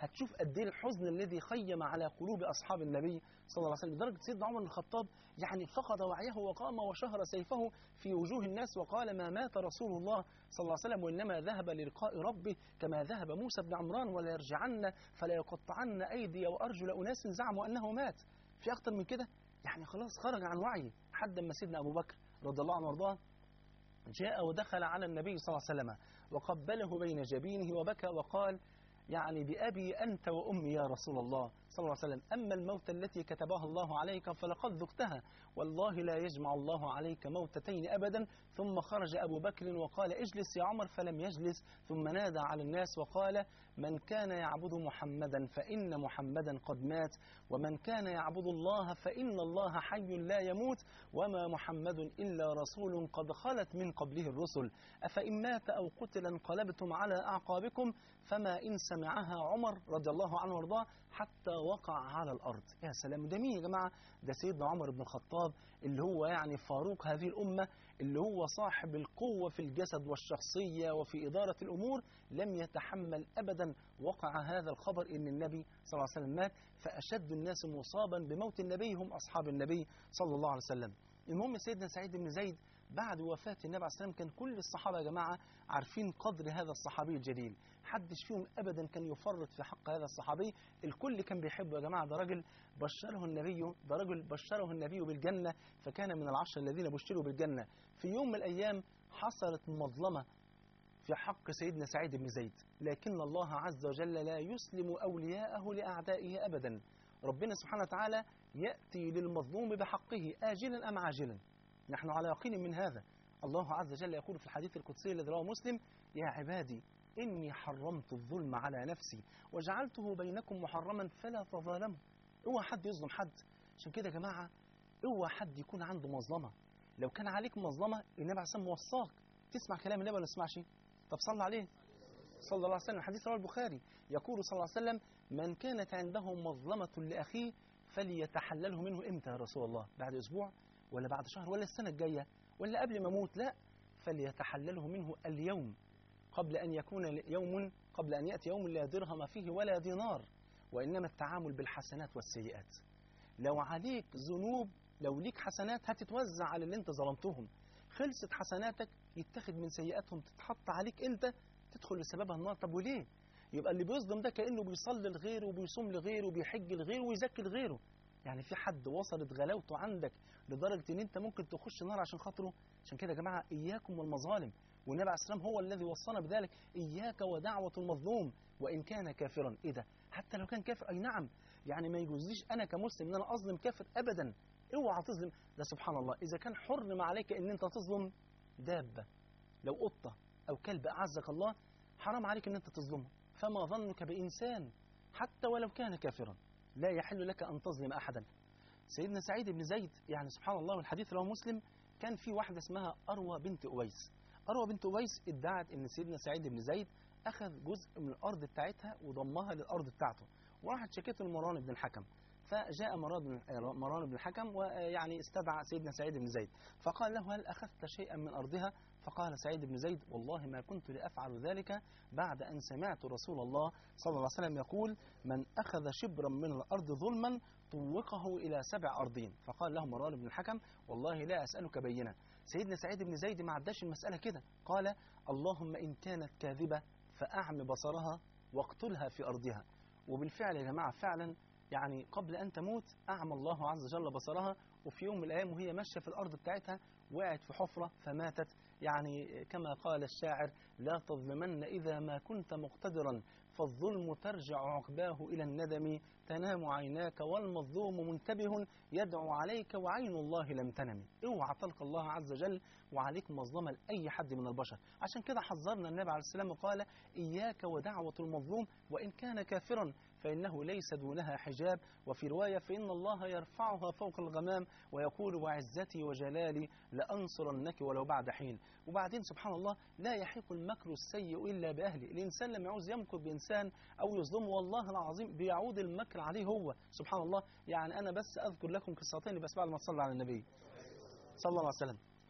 هتشوف قد ايه الحزن الذي خيم على قلوب أصحاب النبي صلى الله عليه وسلم، لدرجة سيدنا عمر بن الخطاب يعني فقد وعيه وقام وشهر سيفه في وجوه الناس وقال ما مات رسول الله صلى الله عليه وسلم وإنما ذهب للقاء ربه كما ذهب موسى بن عمران ولا يرجعن فلا يقطعن أيدي وأرجل أناس زعموا أنه مات. في أكتر من كده؟ يعني خلاص خرج عن وعيه. حد ما سيدنا أبو بكر رضي الله عنه وارضاه جاء ودخل على النبي صلى الله عليه وسلم وقبله بين جبينه وبكى وقال يعني بأبي أنت وأمي يا رسول الله صلى الله عليه وسلم، أما الموت التي كتبها الله عليك فلقد ذقتها، والله لا يجمع الله عليك موتتين أبدا. ثم خرج أبو بكر وقال اجلس يا عمر، فلم يجلس، ثم نادى على الناس وقال من كان يعبد محمدا فإن محمدا قد مات، ومن كان يعبد الله فإن الله حي لا يموت، وما محمد إلا رسول قد خلت من قبله الرسل، أفإن مات أو قتل انقلبتم على أعقابكم، فما إن سمعها عمر رضي الله عنه وارضاه حتى وقع على الأرض. يا سلام، ده مين يا جماعة؟ ده سيدنا عمر بن الخطاب اللي هو يعني فاروق هذه الأمة، اللي هو صاحب القوة في الجسد والشخصية وفي إدارة الأمور، لم يتحمل أبدا وقع هذا الخبر إن النبي صلى الله عليه وسلم مات. فأشد الناس مصابا بموت النبي هم أصحاب النبي صلى الله عليه وسلم. المهم سيدنا سعيد بن زيد بعد وفاة النبي عليه الصلاة والسلام كان كل الصحابة يا جماعة عارفين قدر هذا الصحابي الجليل، حدش فيهم أبدا كان يفرط في حق هذا الصحابي، الكل كان بيحبه يا جماعة. ده راجل بشره النبي ده راجل بشره النبي بالجنة، فكان من العشر الذين بشروا بالجنة. في يوم من الأيام حصلت مظلمة في حق سيدنا سعيد بن زيد، لكن الله عز وجل لا يسلم أولياءه لأعدائه أبدا. ربنا سبحانه وتعالى يأتي للمظلوم بحقه آجلا أم عاجلا، نحن على يقين من هذا. الله عز وجل يقول في الحديث القدسي الذي رواه مسلم يا عبادي إني حرمت الظلم على نفسي وجعلته بينكم محرما فلا تظالموا. اوعى حد يظلم حد. عشان كده يا جماعة اوعى حد يكون عنده مظلمة. لو كان عليك مظلمة النبي عليه الصلاة والسلام وصاك تسمع كلام النبي ولا تسمعش؟ طب صلى عليه صلى الله عليه وسلم. حديث رواه البخاري يقول صلى الله عليه وسلم من كانت عنده مظلمة لأخيه فليتحلله منه. امتى يا رسول الله؟ بعد أسبوع ولا بعد شهر ولا السنة الجاية ولا قبل ما أموت؟ لا، فليتحلله منه اليوم قبل أن يكون يوم قبل أن يأتي يوم لا درهم فيه ولا دينار، وإنما التعامل بالحسنات والسيئات. لو عليك ذنوب، لو ليك حسنات هتتوزع على اللي انت ظلمتهم، خلصت حسناتك يتخذ من سيئاتهم تتحط عليك انت تدخل لسببها النار. طب وليه؟ يبقى اللي بيظلم ده كأنه بيصلي لغيره وبيصوم لغيره وبيحج لغيره ويزكي لغيره. يعني في حد وصلت غلاوته عندك لدرجة ان انت ممكن تخش نار عشان خاطره؟ عشان كده يا جماعة اياكم والمظالم، والنبي عليه السلام هو الذي وصانا بذلك، إياك ودعوة المظلوم وإن كان كافرا. إيه ده؟ حتى لو كان كافر؟ أي نعم، يعني ما يجوزليش أنا كمسلم أن أنا أظلم كافر أبدا. اوعى تظلم. ده سبحان الله، إذا كان حرم عليك أن أنت تظلم دابة، لو قطة أو كلب أعزك الله، حرام عليك أن أنت تظلمه، فما ظنك بإنسان حتى ولو كان كافرا؟ لا يحل لك أن تظلم أحدا. سيدنا سعيد بن زيد يعني سبحان الله، والحديث رواه مسلم، كان في واحدة اسمها أروى بنت أويس. أروى بنت أويس ادعت أن سيدنا سعيد بن زيد أخذ جزء من الأرض بتاعتها وضمها للأرض بتاعته، وراحت شكته لمروان بن الحكم. فجاء مروان بن الحكم ويعني استدعى سيدنا سعيد بن زيد فقال له هل أخذت شيئا من أرضها؟ فقال سعيد بن زيد والله ما كنت لأفعل ذلك بعد أن سمعت رسول الله صلى الله عليه وسلم يقول من أخذ شبرا من الأرض ظلما طوقه إلى سبع أرضين. فقال له مروان بن الحكم والله لا أسألك بينة. سيدنا سعيد بن زيد ما عداش المسألة كده، قال اللهم إن كانت كاذبة فأعم بصرها واقتلها في أرضها. وبالفعل يا جماعة فعلا يعني قبل أن تموت أعمى الله عز وجل بصرها، وفي يوم من الأيام وهي ماشية في الأرض بتاعتها وقعت في حفرة فماتت. يعني كما قال الشاعر لا تظلمن إذا ما كنت مقتدرا فالظلم ترجع عقباه إلى الندم تنام عيناك والمظلوم منتبه يدعو عليك وعين الله لم تنم. اوعى تلقى الله عز وجل وعليك مظلمة لأي حد من البشر. عشان كده حذرنا النبي عليه السلام وقال إياك ودعوة المظلوم وإن كان كافرا فإنه ليس دونها حجاب. وفي رواية فإن الله يرفعها فوق الغمام ويقول وعزتي وجلالي لأنصرنك ولو بعد حين. وبعدين سبحان الله لا يحيق المكر السيء إلا بأهله. الإنسان لما يعوز يمكر بإنسان أو يظلمه والله العظيم بيعود المكر عليه هو سبحان الله. يعني أنا بس أذكر لكم قصتين بس بعد ما تصلى على النبي صلى الله عليه وسلم.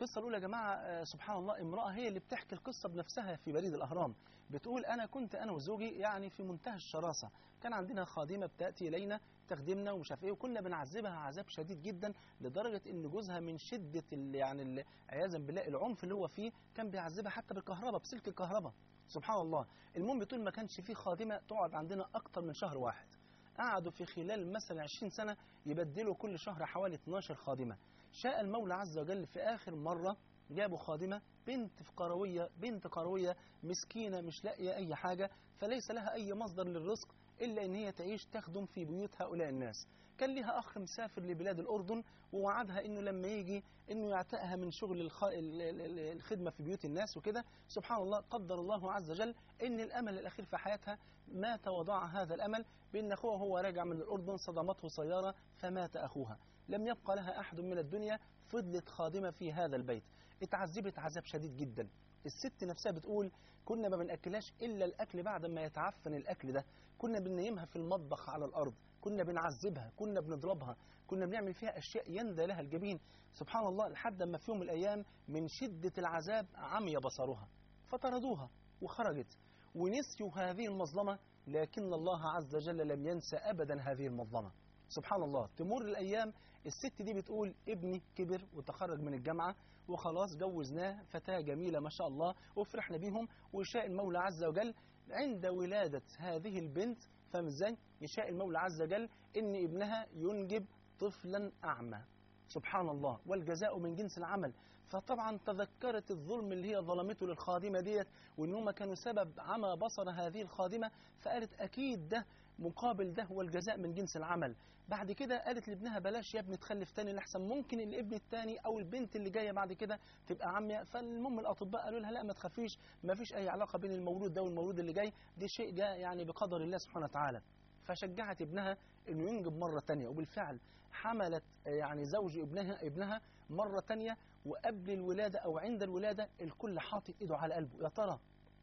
القصة الأولى يا جماعة آه، سبحان الله، امرأة هي اللي بتحكي القصة بنفسها في بريد الأهرام. بتقول أنا كنت أنا وزوجي يعني في منتهى الشراسة، كان عندنا خادمة بتأتي إلينا تخدمنا ومش عارف إيه، وكنا بنعذبها عذاب شديد جدا لدرجة إن جوزها من شدة ال- يعني ال- عياذا بالله العنف اللي هو فيه كان بيعذبها حتى بالكهرباء، بسلك الكهرباء. سبحان الله. المهم بتقول ما كانش في خادمة تقعد عندنا أكتر من شهر واحد. قعدوا في خلال مثلا عشرين سنة يبدلوا كل شهر حوالي اتناشر خادمة. شاء المولى عز وجل في آخر مرة جابوا خادمة بنت في قروية، بنت قروية مسكينة مش لاقية أي حاجة، فليس لها أي مصدر للرزق إلا إن هي تعيش تخدم في بيوت هؤلاء الناس. كان لها أخ مسافر لبلاد الأردن ووعدها إنه لما يجي إنه يعتقها من شغل الخ... ال- ال- ال- الخدمة في بيوت الناس وكده. سبحان الله، قدر الله عز وجل إن الأمل الأخير في حياتها مات وضاع هذا الأمل بأن أخوها هو راجع من الأردن صدمته سيارة فمات أخوها. لم يبقى لها أحد من الدنيا، فضلت خادمة في هذا البيت. اتعذبت عذاب شديد جدا. الست نفسها بتقول كنا ما بنأكلهاش إلا الأكل بعد ما يتعفن الأكل ده، كنا بننيمها في المطبخ على الأرض، كنا بنعذبها، كنا بنضربها، كنا بنعمل فيها أشياء يندى لها الجبين. سبحان الله، لحد ما في يوم من الأيام من شدة العذاب عمي بصرها فطردوها وخرجت ونسيوا هذه المظلمة. لكن الله عز وجل لم ينسى أبدا هذه المظلمة. سبحان الله، تمر الأيام، الست دي بتقول ابني كبر وتخرج من الجامعة وخلاص جوزناه، فتاة جميلة ما شاء الله وفرحنا بيهم، وشاء المولى عز وجل عند ولادة هذه البنت، فاهم ازاي؟ يشاء المولى عز وجل ان ابنها ينجب طفلا أعمى. سبحان الله، والجزاء من جنس العمل. فطبعا تذكرت الظلم اللي هي ظلمته للخادمة ديت، وان هم كانوا سبب عمى بصر هذه الخادمة، فقالت اكيد ده مقابل ده والجزاء من جنس العمل. بعد كده قالت لابنها بلاش يا ابني تخلف تاني لحسن ممكن الابن التاني او البنت اللي جايه بعد كده تبقى عمياء. فالمهم الاطباء قالوا لها لا ما تخافيش، ما فيش اي علاقه بين المولود ده والمولود اللي جاي، دي شيء جاء يعني بقدر الله سبحانه وتعالى. فشجعت ابنها انه ينجب مره تانية، وبالفعل حملت يعني زوج ابنها ابنها مره تانية. وقبل الولاده او عند الولاده الكل حاطط ايده على قلبه، يا ترى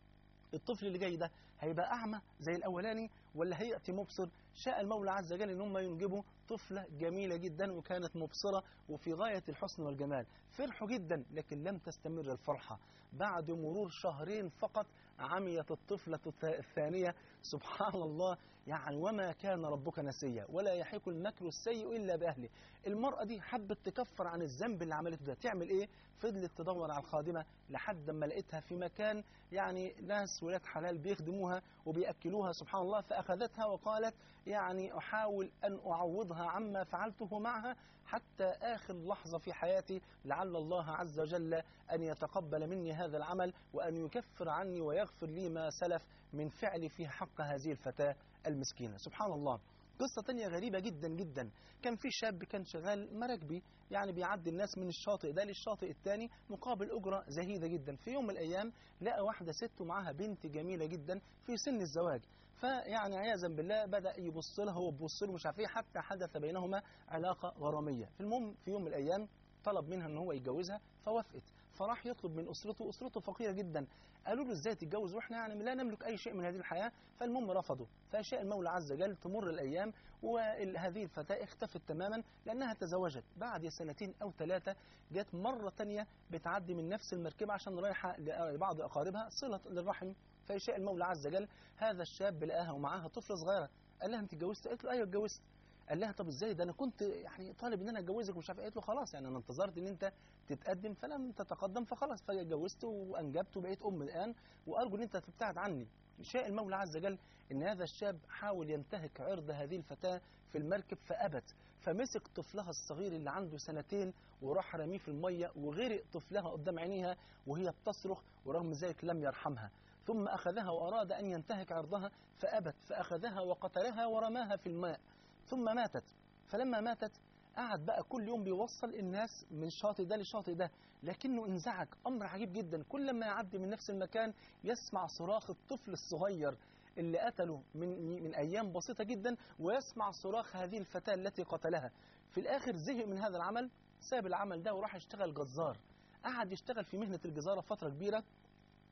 الطفل اللي جاي ده هيبقى أعمى زي الأولاني ولا هيأتي مبصر؟ شاء المولى عز وجل إن هم ينجبوا طفلة جميلة جدا وكانت مبصرة وفي غاية الحسن والجمال. فرحوا جدا، لكن لم تستمر الفرحة. بعد مرور شهرين فقط عميت الطفلة الثانية. سبحان الله، يعني وما كان ربك نسيا ولا يحيق المكر السيء إلا بأهله. المرأة دي حبت تكفر عن الذنب اللي عملته ده، تعمل إيه؟ فضلت تدور على الخادمة لحد ما لقيتها في مكان يعني ناس ولاد حلال بيخدموها وبيأكلوها. سبحان الله، فأخذتها وقالت يعني أحاول أن أعوضها عما فعلته معها حتى آخر لحظة في حياتي، لعل الله عز وجل أن يتقبل مني هذا العمل وأن يكفر عني ويغفر لي ما سلف من فعلي في حق هذه الفتاة المسكينة. سبحان الله. قصة تانية غريبة جدا جدا، كان في شاب كان شغال مراكبي، يعني بيعدي الناس من الشاطئ ده للشاطئ الثاني مقابل أجرة زهيدة جدا. في يوم من الأيام لقى واحدة ست ومعاها بنت جميلة جدا في سن الزواج، فيعني عياذا بالله بدأ يبص لها وبص له مش عارف ايه، حتى حدث بينهما علاقة غرامية. في المهم في يوم من الأيام طلب منها ان هو يتجوزها فوافقت، فراح يطلب من أسرته، أسرته فقيرة جدا، قالوا له ازاي تتجوز واحنا يعني لا نملك أي شيء من هذه الحياة. فالمهم رفضوا. فشاء المولى عز وجل تمر الأيام وهذه الفتاة اختفت تماما لأنها تزوجت. بعد سنتين أو ثلاثة جت مرة تانية بتعدي من نفس المركبة عشان رايحة لبعض أقاربها صلة للرحم. فيشاء المولى عز وجل هذا الشاب لقاها ومعاها طفلة صغيرة، قال لها انت اتجوزت؟ قالت له ايوه اتجوزت. قال لها طب ازاي ده انا كنت يعني طالب ان انا اتجوزك ومش عارف. قالت له خلاص يعني انا انتظرت ان انت تتقدم فلم تتقدم فخلاص فاتجوزت وانجبت وبقيت ام الان وارجو ان انت تبتعد عني. شاء المولى عز وجل ان هذا الشاب حاول ينتهك عرض هذه الفتاة في المركب فابت، فمسك طفلها الصغير اللي عنده سنتين وراح رميه في المية وغرق طفلها قدام عينيها وهي بتصرخ، ورغم ذلك لم يرحمها. ثم أخذها وأراد أن ينتهك عرضها فأبت، فأخذها وقتلها ورماها في الماء ثم ماتت. فلما ماتت قعد بقى كل يوم بيوصل الناس من شاطئ ده لشاطئ ده، لكنه انزعج. أمر عجيب جدا، كل ما يعدي من نفس المكان يسمع صراخ الطفل الصغير اللي قتله من, من أيام بسيطة جدا، ويسمع صراخ هذه الفتاة التي قتلها. في الآخر زهق من هذا العمل، ساب العمل ده وراح يشتغل جزار. قعد يشتغل في مهنة الجزارة فترة كبيرة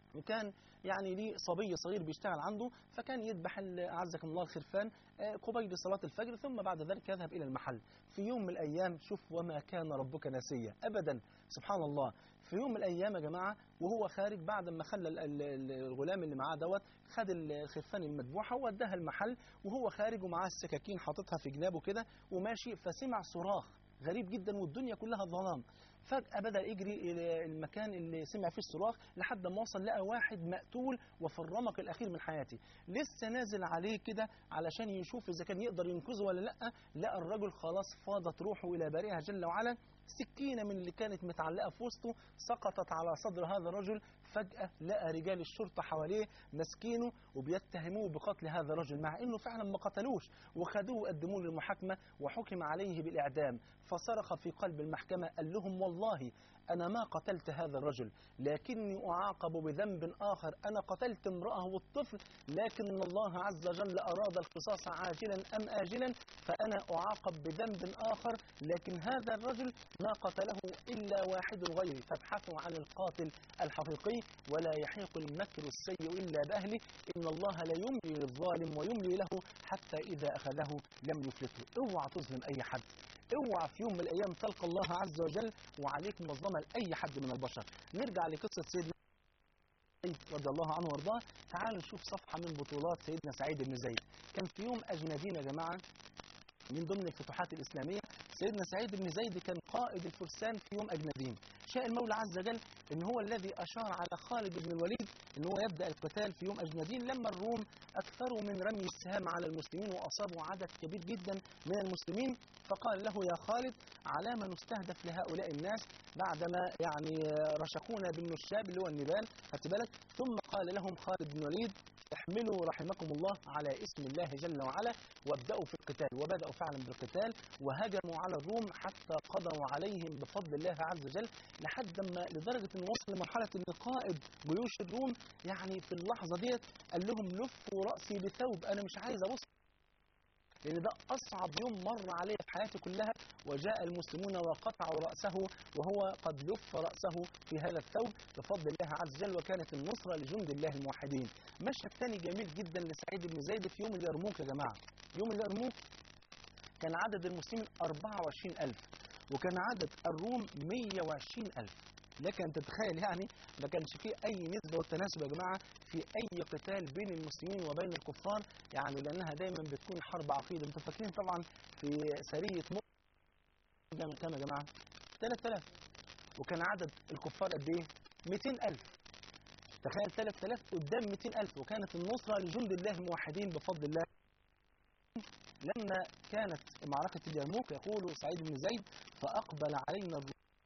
وكان يعني ليه صبي صغير بيشتغل عنده، فكان يذبح أعزكم الله الخرفان قبيل صلاة الفجر، ثم بعد ذلك يذهب إلى المحل. في يوم من الأيام، شوف وما كان ربك ناسيا أبدا، سبحان الله، في يوم من الأيام يا جماعة وهو خارج بعد ما خلى الغلام اللي معاه دوت خد الخرفان المذبوحة ووداها المحل، وهو خارج ومعاه السكاكين حاططها في جنابه كده وماشي، فسمع صراخ غريب جدا والدنيا كلها ظلام. فجأة بدأ يجري إلى المكان اللي سمع فيه الصراخ لحد ما وصل لقى واحد مقتول وفي الرمق الأخير من حياته، لسه نازل عليه كده علشان يشوف إذا كان يقدر ينقذه ولا لأ، لقى الرجل خلاص فاضت روحه إلى بارئها جل وعلا. سكينة من اللي كانت متعلقة في وسطه سقطت على صدر هذا الرجل. فجأة لقى رجال الشرطة حواليه مسكينه وبيتهموه بقتل هذا الرجل، مع انه فعلا ما قتلوش، وخدوه وقدموه للمحاكمة وحكم عليه بالإعدام. فصرخ في قلب المحكمة قال لهم والله أنا ما قتلت هذا الرجل، لكني أعاقب بذنب آخر، أنا قتلت امرأة والطفل، لكن الله عز وجل أراد القصاص عاجلا أم آجلا، فأنا أعاقب بذنب آخر، لكن هذا الرجل ما قتله إلا واحد غيري، فابحثوا عن القاتل الحقيقي ولا يحيق المكر السيء إلا بأهله، إن الله لا يملي للظالم ويملي له حتى إذا أخذه لم يفلته. اوعى تظلم أي حد، اوعى في يوم من الأيام تلقى الله عز وجل وعليك مظلمة لأي حد من البشر. نرجع لقصة سيدنا رضي الله عنه وارضاه. تعالوا نشوف صفحة من بطولات سيدنا سعيد بن زيد. كان في يوم أجنبين يا جماعة من ضمن الفتوحات الإسلامية، سيدنا سعيد بن زيد كان قائد الفرسان في يوم أجنبين. شاء المولى عز وجل ان هو الذي أشار على خالد بن الوليد ان هو يبدأ القتال في يوم أجنبين، لما الروم أكثروا من رمي السهام على المسلمين وأصابوا عدد كبير جدا من المسلمين. فقال له يا خالد على ما نستهدف لهؤلاء الناس بعدما يعني رشقونا بالنشاب اللي هو النبال، خدت بالك؟ ثم قال لهم خالد بن الوليد احملوا رحمكم الله على اسم الله جل وعلا وابدأوا في القتال. وبدأوا فعلا بالقتال وهجموا على الروم حتى قضوا عليهم بفضل الله عز وجل، لحد ما لدرجة ان وصل لمرحلة ان قائد جيوش الروم يعني في اللحظة ديت قال لهم لفوا رأسي بثوب، انا مش عايز ابص، لأن ده أصعب يوم مر عليه في حياته كلها. وجاء المسلمون وقطعوا رأسه وهو قد لف رأسه في هذا الثوب بفضل الله عز وجل، وكانت النصرة لجند الله الموحدين. مشهد ثاني جميل جدا لسعيد بن زيد في يوم اليرموك يا جماعة. يوم اليرموك كان عدد المسلمين أربعة وعشرين ألف وكان عدد الروم مئة وعشرين ألف. لك أن تتخيل يعني ما كانش فيه أي نسبة والتناسب يا جماعة في أي قتال بين المسلمين وبين الكفار، يعني لأنها دايما بتكون حرب عقيدة. انتم فاكرين طبعا في سرية مؤتة كام يا جماعة؟ ثلاثة آلاف، وكان عدد الكفار قد إيه؟ مئتين ألف. تخيل ثلاثة آلاف قدام مئتين ألف، وكانت النصرة لجند الله الموحدين بفضل الله. لما كانت معركة اليرموك يقول سعيد بن زيد فأقبل علينا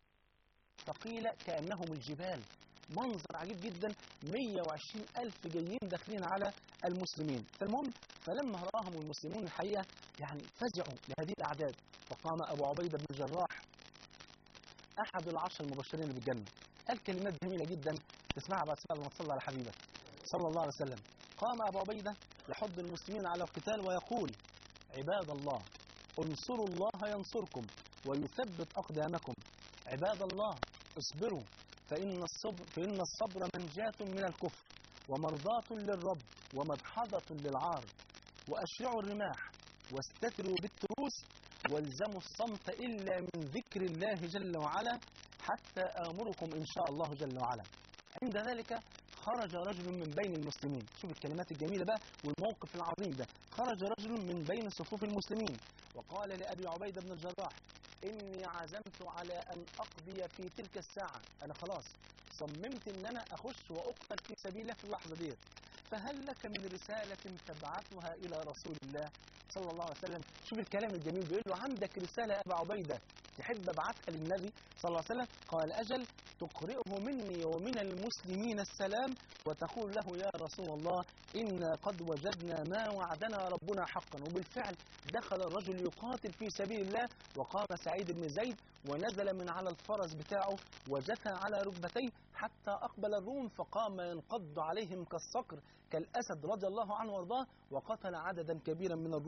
ثقيلة كأنهم الجبال، منظر عجيب جدا، مئة وعشرين ألف جايين داخلين على المسلمين. فالمهم فلما رآهم المسلمون الحقيقة يعني فزعوا لهذه الأعداد، فقام أبو عبيدة بن الجراح أحد العشر المبشرين بالجنة قال كلمات جميلة جدا تسمعها بعد ما تصلى على حبيبك صلى الله عليه وسلم. قام أبو عبيدة يحض المسلمين على القتال ويقول عباد الله انصروا الله ينصركم ويثبت أقدامكم، عباد الله اصبروا فإن الصبر, فإن الصبر منجاة من الكفر ومرضاة للرب ومدحضة للعار، وأشرعوا الرماح واستتروا بالتروس والزموا الصمت إلا من ذكر الله جل وعلا حتى آمركم إن شاء الله جل وعلا. عند ذلك خرج رجل من بين المسلمين، شوف الكلمات الجميلة بقى والموقف العظيم ده، خرج رجل من بين صفوف المسلمين وقال لأبي عبيدة بن الجراح إني عزمت على أن أقضي في تلك الساعة، أنا خلاص صممت أن أنا أخش وأقتل في سبيل الله في اللحظة دي، فهل لك من رسالة تبعثها إلى رسول الله صلى الله عليه وسلم؟ شوف الكلام الجميل، بيقول له عندك رسالة يا أبا عبيدة تحب أبعثها للنبي صلى الله عليه وسلم؟ قال أجل، تقرئه مني ومن المسلمين السلام وتقول له يا رسول الله إن قد وجدنا ما وعدنا ربنا حقا. وبالفعل دخل الرجل يقاتل في سبيل الله، وقام سعيد بن زيد ونزل من على الفرس بتاعه وجثى على ركبتيه حتى أقبل الروم، فقام ينقض عليهم كالصقر كالأسد رضي الله عنه وارضاه، وقتل عددا كبيرا من الروم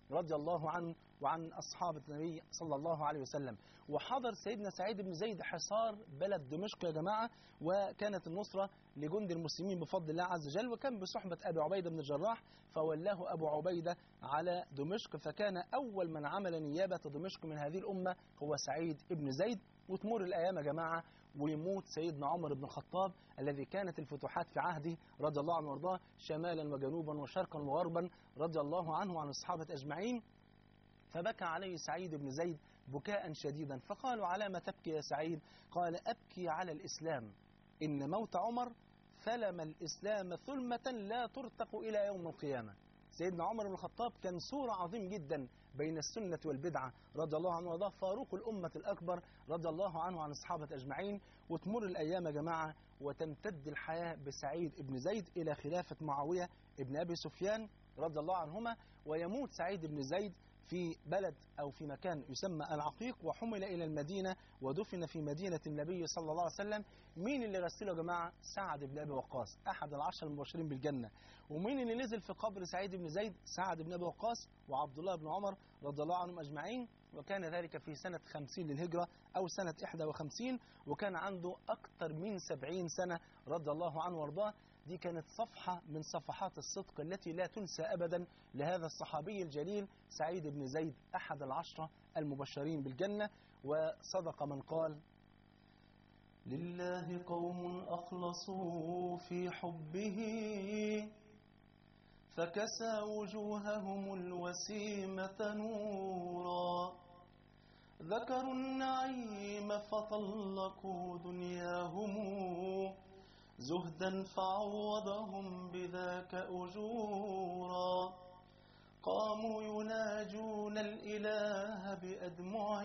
رضي الله عنه وعن أصحاب النبي صلى الله عليه وسلم. وحضر سيدنا سعيد بن زيد حصار بلد دمشق يا جماعة، وكانت النصرة لجند المسلمين بفضل الله عز وجل، وكان بصحبة أبي عبيدة بن الجراح، فولاه أبو عبيدة على دمشق، فكان أول من عمل نيابة دمشق من هذه الأمة هو سعيد بن زيد. وتمر الأيام يا جماعة ويموت سيدنا عمر بن الخطاب الذي كانت الفتوحات في عهده رضي الله عنه وارضاه شمالا وجنوبا وشرقا وغربا رضي الله عنه وعن الصحابة أجمعين. فبكى عليه سعيد بن زيد بكاء شديدا، فقالوا: على ما تبكي يا سعيد؟ قال: أبكي على الإسلام، إن موت عمر ثلم الإسلام ثلمة لا ترتق إلى يوم القيامة. سيدنا عمر بن الخطاب كان سور عظيم جدا بين السنة والبدعة رضي الله عنه وارضاه، فاروق الأمة الأكبر رضي الله عنه وعن الصحابة أجمعين. وتمر الأيام يا جماعة وتمتد الحياة بسعيد بن زيد إلى خلافة معاوية بن أبي سفيان رضي الله عنهما، ويموت سعيد بن زيد في بلد أو في مكان يسمى العقيق، وحمل إلى المدينة ودفن في مدينة النبي صلى الله عليه وسلم. مين اللي غسله يا جماعة؟ سعد بن أبي وقاص، أحد العشر المبشرين بالجنة. ومين اللي نزل في قبر سعيد بن زيد؟ سعد بن أبي وقاص وعبد الله بن عمر رضي الله عنهم أجمعين. وكان ذلك في سنة خمسين للهجرة أو سنة إحدى وخمسين، وكان عنده أكثر من سبعين سنة رضي الله عنه وارضاه. دي كانت صفحة من صفحات الصدق التي لا تنسى أبدا لهذا الصحابي الجليل سعيد بن زيد، أحد العشرة المبشرين بالجنة. وصدق من قال: لله قوم أخلصوا في حبه فكسى وجوههم الوسيمة نورا، ذكروا النعيم فطلقوا دنياهم زهدا فعوضهم بذاك أجورا، قاموا يناجون الإله بأدمع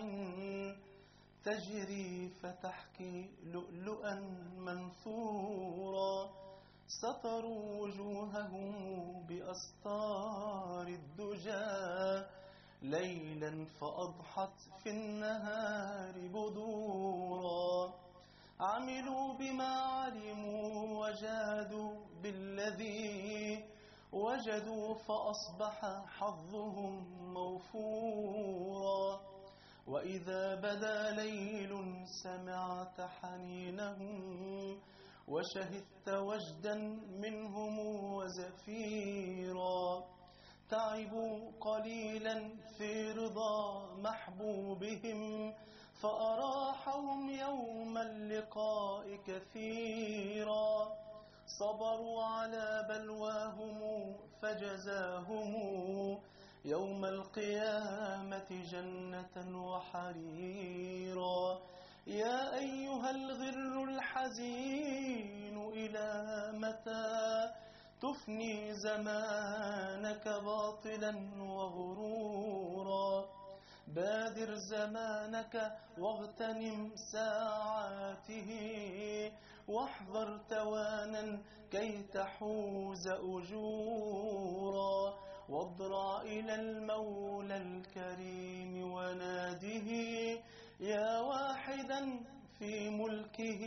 تجري فتحكي لؤلؤا منثورا، سطروا وجوههم بأستار الدجى ليلا فأضحت في النهار بدورا، عملوا بما علموا وجادوا بالذي وجدوا فأصبح حظهم موفورا، وإذا بدا ليل سمعت حنينهم وشهدت وجدا منهم وزفيرا، تعبوا قليلا في رضا محبوبهم فأراحهم يوم اللقاء كثيرا، صبروا على بلواهم فجزاهم يوم القيامة جنة وحريرا، يا أيها الغر الحزين إلى متى تفني زمانك باطلا وغرورا، بادر زمانك واغتنم ساعاته واحذر توانا كي تحوز أجورا، واضرع إلى المولى الكريم وناده يا واحدا في ملكه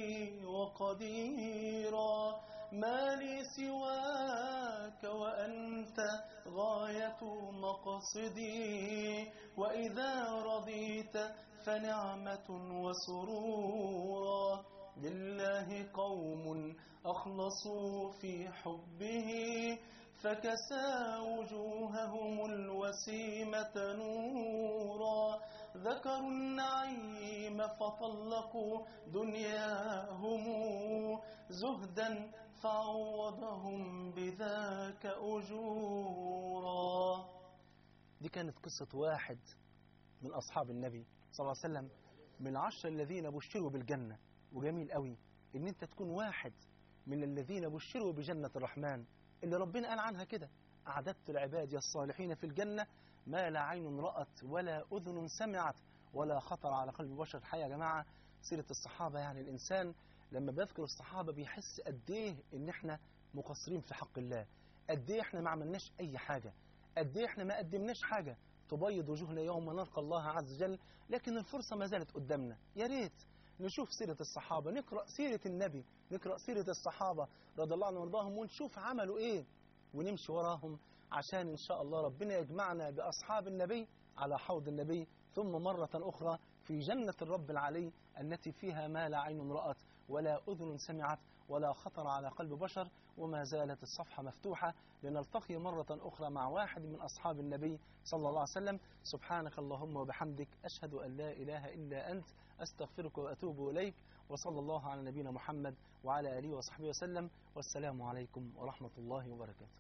وقديرا، ما لي سواك وأنت غاية مقصدي، وإذا رضيت فنعمة وسرورا، لله قوم أخلصوا في حبه فكسى وجوههم الوسيمة نورا، ذكروا النعيم فطلقوا دنياهم زهدا فعوضهم بذاك أجورا. دي كانت قصة واحد من أصحاب النبي صلى الله عليه وسلم من العشر الذين بشروا بالجنة. وجميل قوي إن أنت تكون واحد من الذين بشروا بجنة الرحمن اللي ربنا قال عنها كده: أعددت العباد الصالحين في الجنة ما لا عين رأت ولا أذن سمعت ولا خطر على قلب بشر. الحقيقة يا جماعة سيرة الصحابة يعني الإنسان لما بيذكر الصحابة بيحس قد إيه إن إحنا مقصرين في حق الله، قد إيه إحنا ما عملناش أي حاجة، قد إيه إحنا ما قدمناش حاجة تبيض وجوهنا يوم نلقى الله عز وجل، لكن الفرصة ما زالت قدامنا. يا ريت نشوف سيرة الصحابة، نقرأ سيرة النبي، نقرأ سيرة الصحابة رضي الله عنهم وارضاهم ونشوف عملوا إيه ونمشي وراهم عشان إن شاء الله ربنا يجمعنا بأصحاب النبي على حوض النبي، ثم مرة أخرى في جنة الرب العلي التي فيها ما لا عين رأت ولا أذن سمعت ولا خطر على قلب بشر. وما زالت الصفحة مفتوحة لنلتقي مرة أخرى مع واحد من أصحاب النبي صلى الله عليه وسلم. سبحانك اللهم وبحمدك، أشهد أن لا إله إلا أنت، أستغفرك وأتوب إليك، وصلى الله على نبينا محمد وعلى آله وصحبه وسلم، والسلام عليكم ورحمة الله وبركاته.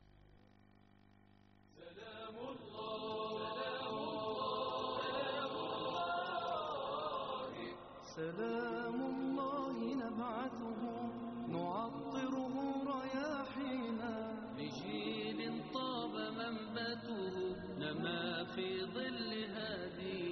سلام الله سلام الله نبعثه نعطره رياحينا لجيل طاب منبته نما في ظل هذه